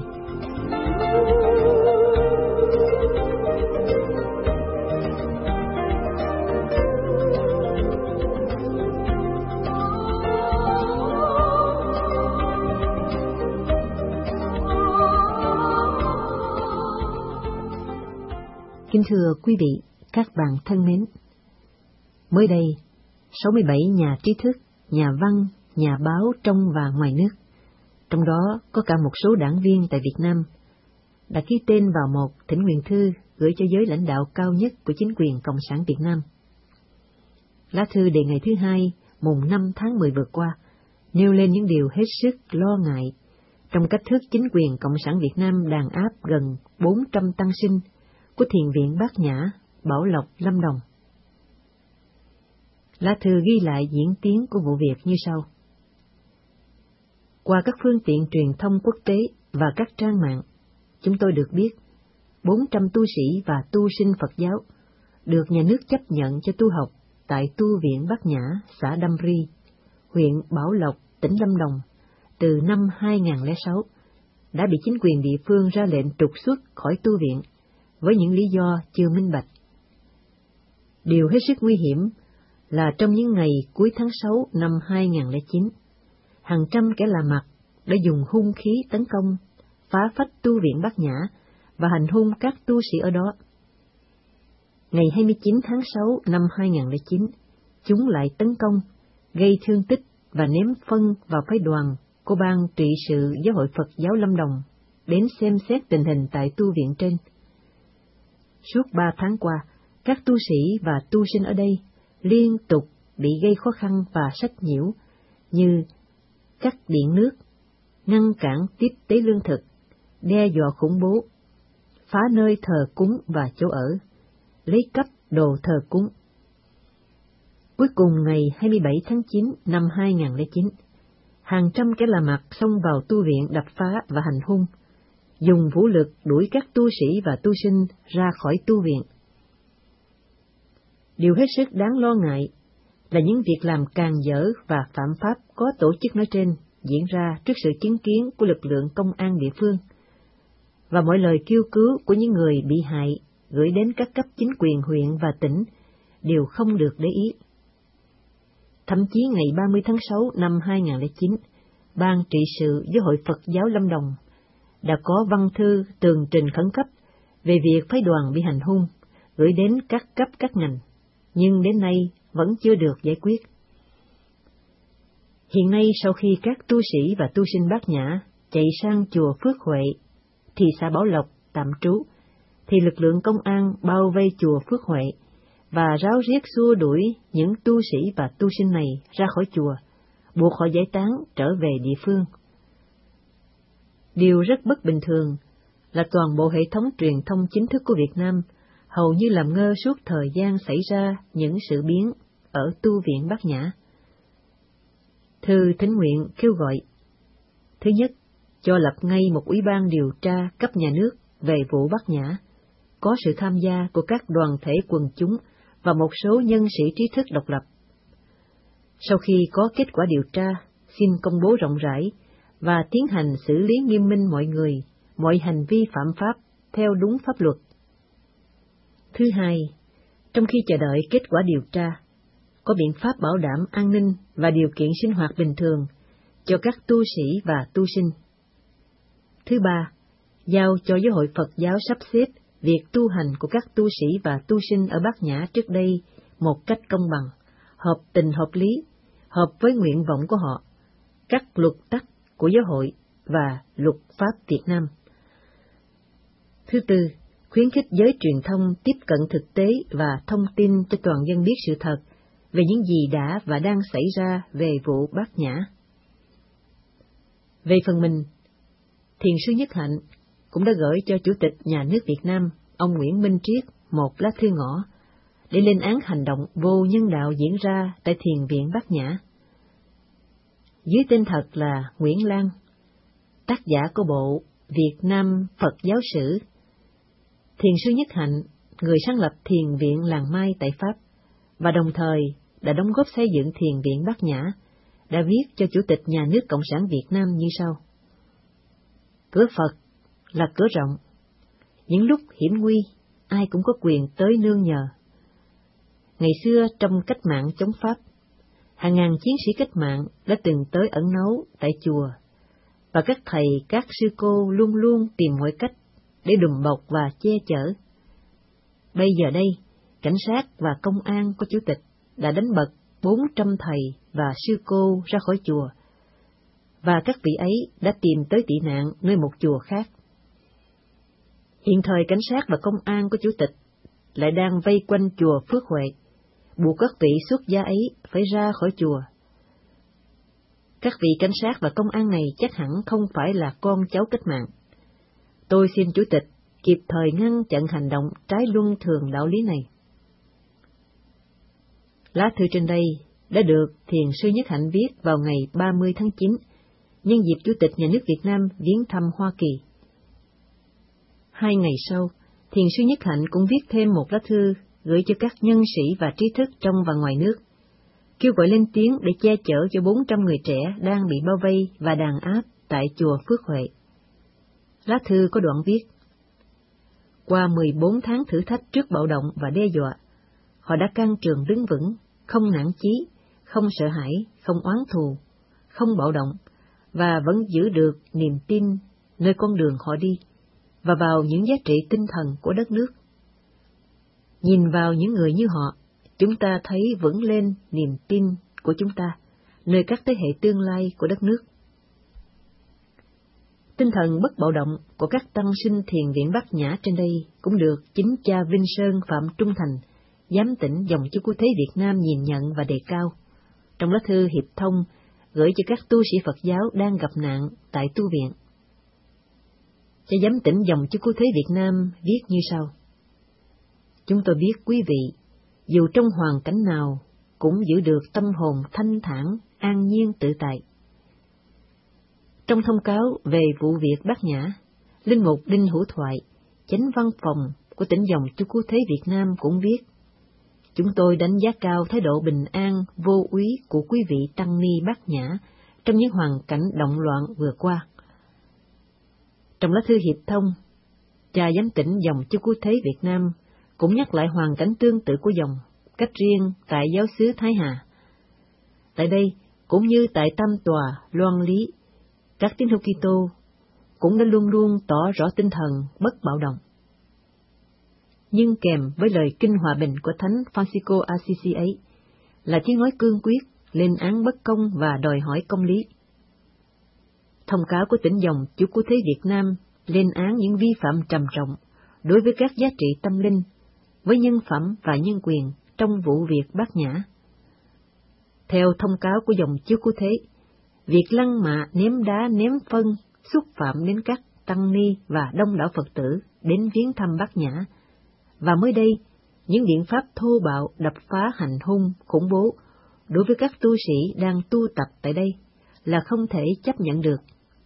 Kính thưa quý vị, các bạn thân mến, mới đây, sáu mươi bảy nhà trí thức, nhà văn, nhà báo trong và ngoài nước, trong đó có cả một số đảng viên tại Việt Nam, đã ký tên vào một thỉnh nguyện thư gửi cho giới lãnh đạo cao nhất của chính quyền Cộng sản Việt Nam. Lá thư đề ngày thứ hai, mùng năm tháng mười vừa qua, nêu lên những điều hết sức lo ngại trong cách thức chính quyền Cộng sản Việt Nam đàn áp gần bốn trăm tăng sinh của Thiền viện Bát Nhã, Bảo Lộc, Lâm Đồng. Lá thư ghi lại diễn tiến của vụ việc như sau. Qua các phương tiện truyền thông quốc tế và các trang mạng, chúng tôi được biết bốn trăm tu sĩ và tu sinh Phật giáo được nhà nước chấp nhận cho tu học tại tu viện Bát Nhã, xã Đam Ri, huyện Bảo Lộc, tỉnh Lâm Đồng, từ năm hai nghìn không trăm lẻ sáu, đã bị chính quyền địa phương ra lệnh trục xuất khỏi tu viện với những lý do chưa minh bạch. Điều hết sức nguy hiểm là trong những ngày cuối tháng sáu năm hai nghìn không trăm lẻ chín, hàng trăm kẻ lạ mặt đã dùng hung khí tấn công, phá phách tu viện Bát Nhã và hành hung các tu sĩ ở đó. Ngày hai mươi chín tháng sáu năm hai nghìn không trăm lẻ chín, chúng lại tấn công, gây thương tích và ném phân vào phái đoàn của ban trị sự Giáo hội Phật giáo Lâm Đồng đến xem xét tình hình tại tu viện trên. Suốt ba tháng qua, các tu sĩ và tu sinh ở đây liên tục bị gây khó khăn và sách nhiễu như cắt điện nước, ngăn cản tiếp tế lương thực, đe dọa khủng bố, phá nơi thờ cúng và chỗ ở, lấy cắp đồ thờ cúng. Cuối cùng ngày hai mươi bảy tháng chín năm hai nghìn không trăm lẻ chín, hàng trăm kẻ lạ mặt xông vào tu viện đập phá và hành hung, dùng vũ lực đuổi các tu sĩ và tu sinh ra khỏi tu viện. Điều hết sức đáng lo ngại là những việc làm càn dỡ và phạm pháp có tổ chức nói trên diễn ra trước sự chứng kiến của lực lượng công an địa phương, và mọi lời kêu cứu của những người bị hại gửi đến các cấp chính quyền huyện và tỉnh đều không được để ý. Thậm chí ngày ba mươi tháng sáu năm hai nghìn không trăm lẻ chín, Ban trị sự Giáo hội Phật giáo Lâm Đồng đã có văn thư tường trình khẩn cấp về việc phái đoàn bị hành hung gửi đến các cấp các ngành, nhưng đến nay vẫn chưa được giải quyết. Hiện nay sau khi các tu sĩ và tu sinh Bát Nhã chạy sang chùa Phước Huệ, thị xã Bảo Lộc tạm trú, thì lực lượng công an bao vây chùa Phước Huệ và ráo riết xua đuổi những tu sĩ và tu sinh này ra khỏi chùa, buộc họ giải tán trở về địa phương. Điều rất bất bình thường là toàn bộ hệ thống truyền thông chính thức của Việt Nam hầu như làm ngơ suốt thời gian xảy ra những sự biến ở tu viện Bát Nhã. Thư thỉnh nguyện kêu gọi: thứ nhất, cho lập ngay một ủy ban điều tra cấp nhà nước về vụ Bát Nhã, có sự tham gia của các đoàn thể quần chúng và một số nhân sĩ trí thức độc lập. Sau khi có kết quả điều tra, xin công bố rộng rãi và tiến hành xử lý nghiêm minh mọi người, mọi hành vi phạm pháp theo đúng pháp luật. Thứ hai, trong khi chờ đợi kết quả điều tra, có biện pháp bảo đảm an ninh và điều kiện sinh hoạt bình thường cho các tu sĩ và tu sinh. Thứ ba, giao cho Giáo hội Phật giáo sắp xếp việc tu hành của các tu sĩ và tu sinh ở Bát Nhã trước đây một cách công bằng, hợp tình hợp lý, hợp với nguyện vọng của họ, các luật tắc của giáo hội và luật pháp Việt Nam. Thứ tư, khuyến khích giới truyền thông tiếp cận thực tế và thông tin cho toàn dân biết sự thật về những gì đã và đang xảy ra về vụ Bát Nhã. Về phần mình, Thiền sư Nhất Hạnh cũng đã gửi cho Chủ tịch Nhà nước Việt Nam, ông Nguyễn Minh Triết, một lá thư ngỏ để lên án hành động vô nhân đạo diễn ra tại Thiền viện Bát Nhã. Dưới tên thật là Nguyễn Lan, tác giả của bộ Việt Nam Phật giáo sử, Thiền sư Nhất Hạnh, người sáng lập Thiền viện Làng Mai tại Pháp, và đồng thời đã đóng góp xây dựng Thiền viện Bát Nhã, đã viết cho Chủ tịch Nhà nước Cộng sản Việt Nam như sau: cửa Phật là cửa rộng, những lúc hiểm nguy, ai cũng có quyền tới nương nhờ. Ngày xưa trong cách mạng chống Pháp, hàng ngàn chiến sĩ cách mạng đã từng tới ẩn náu tại chùa, và các thầy, các sư cô luôn luôn tìm mọi cách để đùm bọc và che chở. Bây giờ đây, cảnh sát và công an của Chủ tịch đã đánh bật bốn trăm thầy và sư cô ra khỏi chùa, và các vị ấy đã tìm tới tị nạn nơi một chùa khác. Hiện thời cảnh sát và công an của Chủ tịch lại đang vây quanh chùa Phước Huệ, buộc các vị xuất gia ấy phải ra khỏi chùa. Các vị cảnh sát và công an này chắc hẳn không phải là con cháu cách mạng. Tôi xin Chủ tịch kịp thời ngăn chặn hành động trái luân thường đạo lý này. Lá thư trên đây đã được Thiền sư Nhất Hạnh viết vào ngày ba mươi tháng chín, nhân dịp Chủ tịch Nhà nước Việt Nam viếng thăm Hoa Kỳ. Hai ngày sau, Thiền sư Nhất Hạnh cũng viết thêm một lá thư gửi cho các nhân sĩ và trí thức trong và ngoài nước, kêu gọi lên tiếng để che chở cho bốn trăm người trẻ đang bị bao vây và đàn áp tại chùa Phước Huệ. Lá thư có đoạn viết: qua mười bốn tháng thử thách trước bạo động và đe dọa, họ đã can trường đứng vững, không nản chí, không sợ hãi, không oán thù, không bạo động, và vẫn giữ được niềm tin nơi con đường họ đi, và vào những giá trị tinh thần của đất nước. Nhìn vào những người như họ, chúng ta thấy vững lên niềm tin của chúng ta nơi các thế hệ tương lai của đất nước. Tinh thần bất bạo động của các tăng sinh Thiền viện Bát Nhã trên đây cũng được chính cha Vinh Sơn Phạm Trung Thành, giám tỉnh dòng chú Cứu Thế Việt Nam nhìn nhận và đề cao trong lá thư hiệp thông gửi cho các tu sĩ Phật giáo đang gặp nạn tại tu viện. Cha Giám Tỉnh dòng Chúa Cứu Thế Việt Nam viết như sau: Chúng tôi biết quý vị, dù trong hoàn cảnh nào, cũng giữ được tâm hồn thanh thản, an nhiên tự tại. Trong thông cáo về vụ việc Bát Nhã, Linh mục Đinh Hữu Thoại, Chánh Văn phòng của tỉnh dòng Chúa Cứu Thế Việt Nam cũng viết: Chúng tôi đánh giá cao thái độ bình an, vô úy của quý vị Tăng ni Bát Nhã trong những hoàn cảnh động loạn vừa qua. Trong lá thư hiệp thông, cha Giám Tỉnh dòng Chúa Cứu Thế Việt Nam cũng nhắc lại hoàn cảnh tương tự của dòng, cách riêng tại giáo xứ Thái Hà. Tại đây, cũng như tại Tam Tòa, Loan Lý, các tín hữu Kitô cũng đã luôn luôn tỏ rõ tinh thần bất bạo động. Nhưng kèm với lời kinh hòa bình của Thánh Francisco Assisi ấy là tiếng nói cương quyết, lên án bất công và đòi hỏi công lý. Thông cáo của tỉnh dòng Chúa Cứu Thế Việt Nam lên án những vi phạm trầm trọng đối với các giá trị tâm linh, với nhân phẩm và nhân quyền trong vụ việc Bát Nhã. Theo thông cáo của dòng Chúa Cứu Thế, việc lăng mạ, ném đá, ném phân xúc phạm đến các tăng ni và đông đảo Phật tử đến viếng thăm Bát Nhã, và mới đây, những biện pháp thô bạo đập phá hành hung, khủng bố đối với các tu sĩ đang tu tập tại đây là không thể chấp nhận được.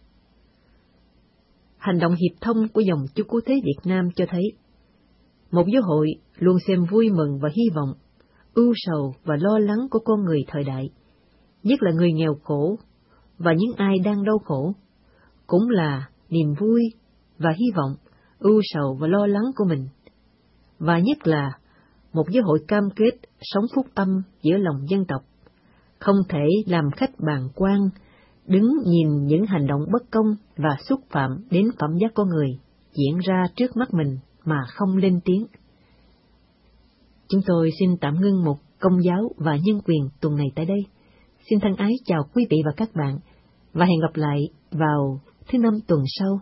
Hành động hiệp thông của dòng Chúa Cứu Thế Việt Nam cho thấy, một giáo hội luôn xem vui mừng và hy vọng, ưu sầu và lo lắng của con người thời đại, nhất là người nghèo khổ và những ai đang đau khổ, cũng là niềm vui và hy vọng, ưu sầu và lo lắng của mình, và nhất là một giáo hội cam kết sống phúc âm giữa lòng dân tộc, không thể làm khách bàng quan, đứng nhìn những hành động bất công và xúc phạm đến phẩm giá con người diễn ra trước mắt mình mà không lên tiếng. Chúng tôi xin tạm ngưng một công giáo và nhân quyền tuần này tại đây. Xin thân ái chào quý vị và các bạn, và hẹn gặp lại vào thứ năm tuần sau.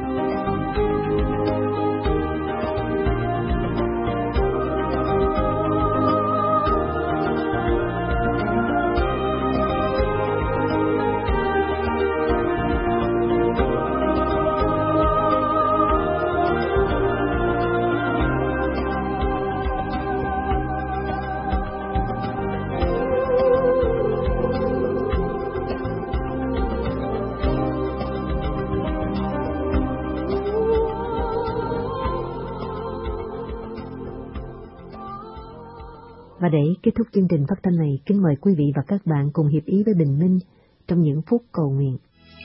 Và để kết thúc chương trình phát thanh này, kính mời quý vị và các bạn cùng hiệp ý với Bình Minh trong những phút cầu nguyện.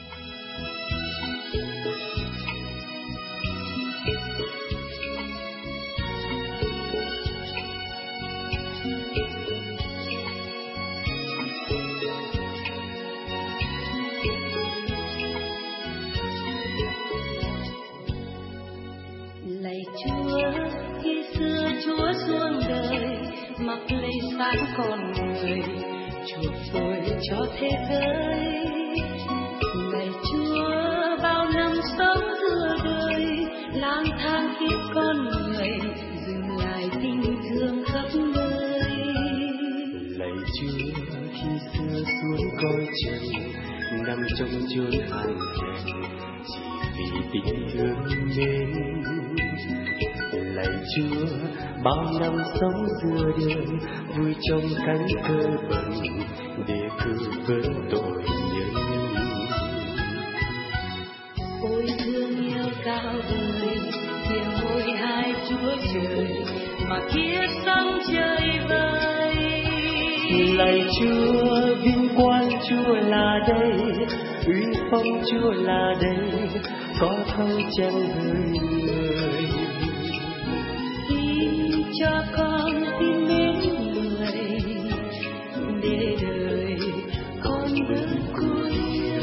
Lạy Chúa, khi xưa Chúa xuống đời, mặc lấy xác con người, chuộc tội cho thế giới. Lạy Chúa, bao năm sống giữa đời, lang thang kiếp con người, dừng lại tình thương khắp nơi. Lạy Chúa, khi xưa xuống cõi trời, nằm trong chốn hàng hèn, chỉ vì tình thương nên. Lạy Chúa, bao năm sống giữa đời, vui trong cánh cơ bần để cứu vớt tội nhân. Ôi thương yêu cao vời, hiền hối hai Chúa trời, mà kia sống trời vời. Lạy Chúa, vinh quang Chúa là đây, uy phong Chúa là đây, có thâu chân hơi người. Cho con tin mến người, để đời con bước cuối.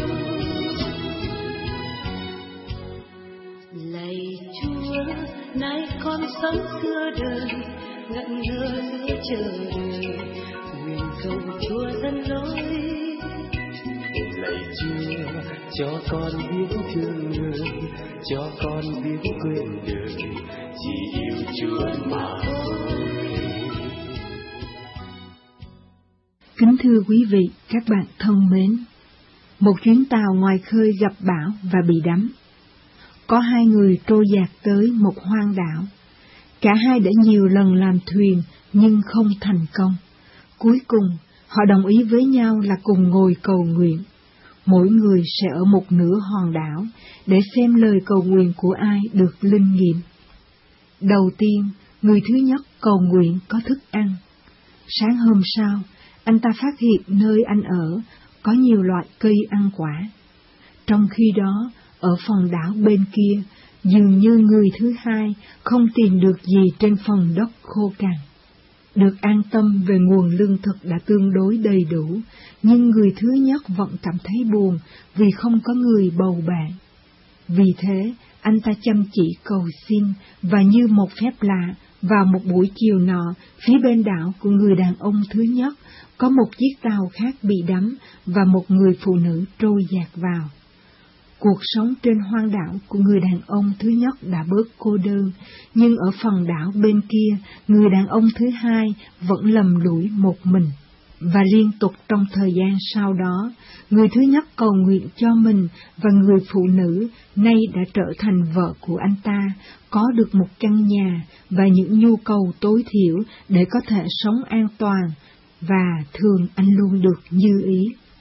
Lạy Chúa, nay con sống giữa đời, ngẩn ngơ giữa chờ đợi, nguyện cầu Chúa dẫn lối. Lạy Chúa, cho con biết thương người, cho con biết quên đời, chỉ yêu Chúa mà thôi. Kính thưa quý vị, các bạn thân mến, Một chuyến tàu ngoài khơi gặp bão và bị đắm. Có hai người trôi dạt tới một hoang đảo. Cả hai đã nhiều lần làm thuyền nhưng không thành công. Cuối cùng, họ đồng ý với nhau là cùng ngồi cầu nguyện. Mỗi người sẽ ở một nửa hòn đảo để xem lời cầu nguyện của ai được linh nghiệm. Đầu tiên, người thứ nhất cầu nguyện có thức ăn. Sáng hôm sau, anh ta phát hiện nơi anh ở có nhiều loại cây ăn quả. Trong khi đó, ở phần đảo bên kia, dường như người thứ hai không tìm được gì trên phần đất khô cằn. Được an tâm về nguồn lương thực đã tương đối đầy đủ, nhưng người thứ nhất vẫn cảm thấy buồn vì không có người bầu bạn. Vì thế, anh ta chăm chỉ cầu xin, và như một phép lạ, vào một buổi chiều nọ, phía bên đảo của người đàn ông thứ nhất, có một chiếc tàu khác bị đắm và một người phụ nữ trôi dạt vào. Cuộc sống trên hoang đảo của người đàn ông thứ nhất đã bớt cô đơn, nhưng ở phần đảo bên kia, người đàn ông thứ hai vẫn lầm lũi một mình. Và liên tục trong thời gian sau đó, người thứ nhất cầu nguyện cho mình, và người phụ nữ nay đã trở thành vợ của anh ta, có được một căn nhà và những nhu cầu tối thiểu để có thể sống an toàn, và thường anh luôn được như ý.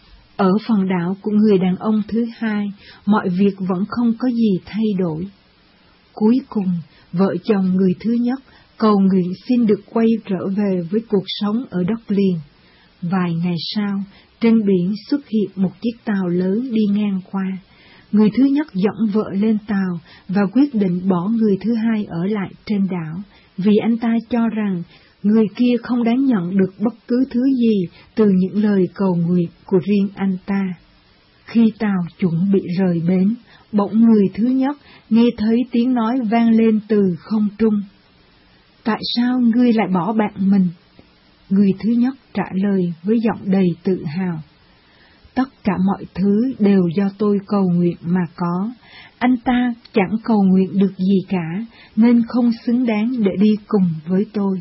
Ở phần đảo của người đàn ông thứ hai, mọi việc vẫn không có gì thay đổi. Cuối cùng, vợ chồng người thứ nhất cầu nguyện xin được quay trở về với cuộc sống ở đất liền. Vài ngày sau, trên biển xuất hiện một chiếc tàu lớn đi ngang qua. Người thứ nhất dẫn vợ lên tàu và quyết định bỏ người thứ hai ở lại trên đảo, vì anh ta cho rằng người kia không đáng nhận được bất cứ thứ gì từ những lời cầu nguyện của riêng anh ta. Khi tàu chuẩn bị rời bến, bỗng người thứ nhất nghe thấy tiếng nói vang lên từ không trung. Tại sao ngươi lại bỏ bạn mình? Người thứ nhất trả lời với giọng đầy tự hào. Tất cả mọi thứ đều do tôi cầu nguyện mà có. Anh ta chẳng cầu nguyện được gì cả, nên không xứng đáng để đi cùng với tôi.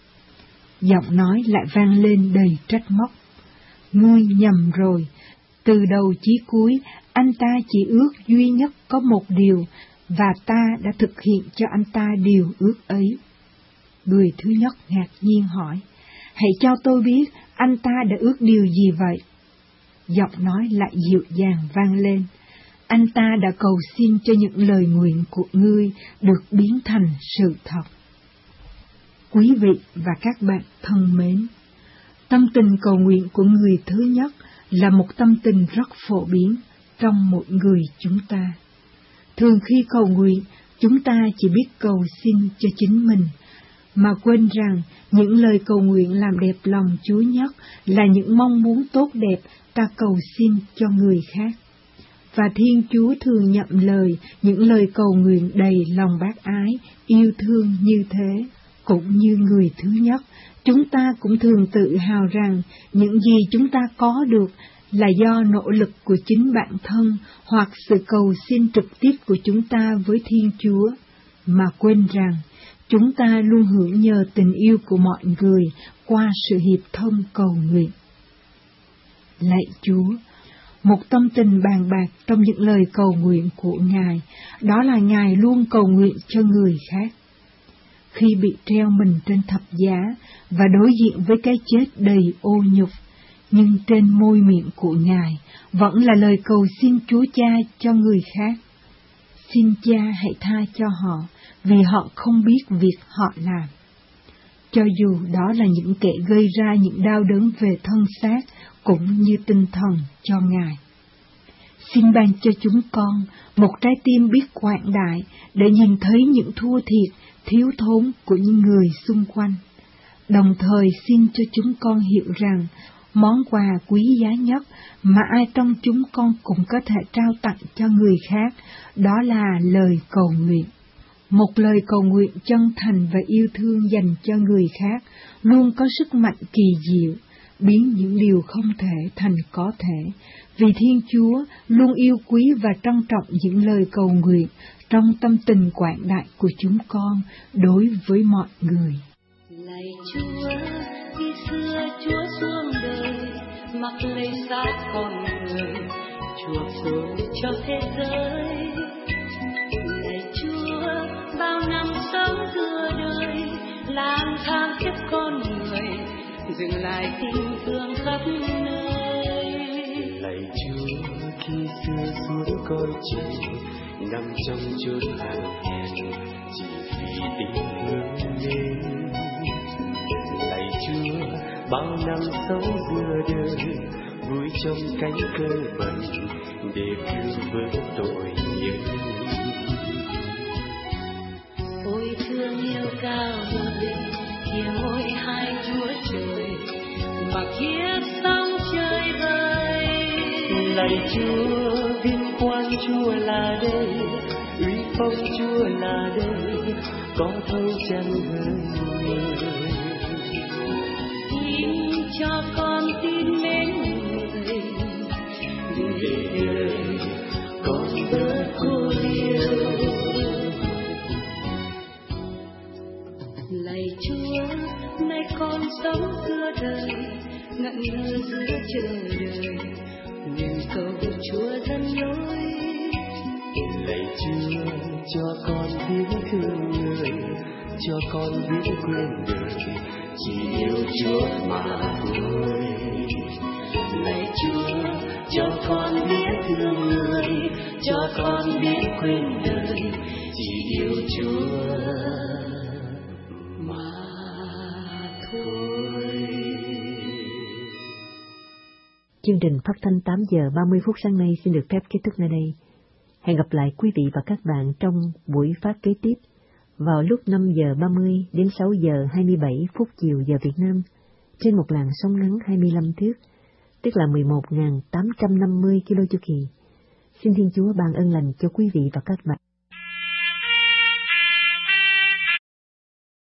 Giọng nói lại vang lên đầy trách móc. Ngươi nhầm rồi, từ đầu chí cuối, anh ta chỉ ước duy nhất có một điều, và ta đã thực hiện cho anh ta điều ước ấy. Người thứ nhất ngạc nhiên hỏi, hãy cho tôi biết anh ta đã ước điều gì vậy? Giọng nói lại dịu dàng vang lên, anh ta đã cầu xin cho những lời nguyện của ngươi được biến thành sự thật. Quý vị và các bạn thân mến, tâm tình cầu nguyện của người thứ nhất là một tâm tình rất phổ biến trong mỗi người chúng ta. Thường khi cầu nguyện, chúng ta chỉ biết cầu xin cho chính mình, mà quên rằng những lời cầu nguyện làm đẹp lòng Chúa nhất là những mong muốn tốt đẹp ta cầu xin cho người khác. Và Thiên Chúa thường nhậm lời những lời cầu nguyện đầy lòng bác ái, yêu thương như thế. Cũng như người thứ nhất, chúng ta cũng thường tự hào rằng những gì chúng ta có được là do nỗ lực của chính bản thân hoặc sự cầu xin trực tiếp của chúng ta với Thiên Chúa, mà quên rằng chúng ta luôn hưởng nhờ tình yêu của mọi người qua sự hiệp thông cầu nguyện. Lạy Chúa, một tâm tình bàn bạc trong những lời cầu nguyện của Ngài, đó là Ngài luôn cầu nguyện cho người khác. Khi bị treo mình trên thập giá và đối diện với cái chết đầy ô nhục, nhưng trên môi miệng của Ngài vẫn là lời cầu xin Chúa Cha cho người khác. Xin Cha hãy tha cho họ, vì họ không biết việc họ làm. Cho dù đó là những kẻ gây ra những đau đớn về thân xác cũng như tinh thần cho Ngài. Xin ban cho chúng con một trái tim biết quảng đại để nhìn thấy những thua thiệt, thiếu thốn của những người xung quanh. Đồng thời xin cho chúng con hiểu rằng món quà quý giá nhất mà ai trong chúng con cũng có thể trao tặng cho người khác, đó là lời cầu nguyện. Một lời cầu nguyện chân thành và yêu thương dành cho người khác luôn có sức mạnh kỳ diệu, biến những điều không thể thành có thể, vì Thiên Chúa luôn yêu quý và trân trọng những lời cầu nguyện trong tâm tình quảng đại của chúng con đối với mọi người. Lạy Chúa, khi xưa Chúa xuống đời, mặc lấy xác con người, chuộc rồi cho thế giới. Lạy Chúa, bao năm sống giữa đời lang thang kiếp con người, dừng lại tình thương khắp nơi. Lạy Chúa, khi xưa xuống coi trời, nằm trong chốn hàng hèn, chỉ vì tình thương nên. Lạy Chúa, bao năm sống giữa đời, vui trong cánh cơ bần, để cứu vớt tội nhân. Ôi thương yêu cao vời, kia ngôi hai Chúa trời, mặc kiếp sống chơi vơi. Lạy Chúa, vinh quang Chúa là đây, uy phong Chúa là đây, có thâu chân hơn người. Xin cho con tin mến người, để đời con bớt cô liêu. Lạy Chúa, nay con sống giữa đời, ngẩn ngơ giữa chờ đợi, nguyện cầu Chúa dẫn lối. Lạy Chúa, cho con biết thương người, cho con biết quên đời, chỉ yêu Chúa mà thôi. Lạy Chúa, cho con biết thương người, cho con biết quên đời, chỉ yêu Chúa mà thôi. Chương trình phát thanh tám giờ ba mươi phút sáng nay xin được phép kết thúc nơi đây. Hẹn gặp lại quý vị và các bạn trong buổi phát kế tiếp vào lúc năm giờ ba mươi đến sáu giờ hai mươi bảy phút chiều giờ Việt Nam trên một làn sóng ngắn hai mươi lăm thước, tức là mười một nghìn tám trăm năm mươi ki lô chu kỳ. Xin Thiên Chúa ban ân lành cho quý vị và các bạn.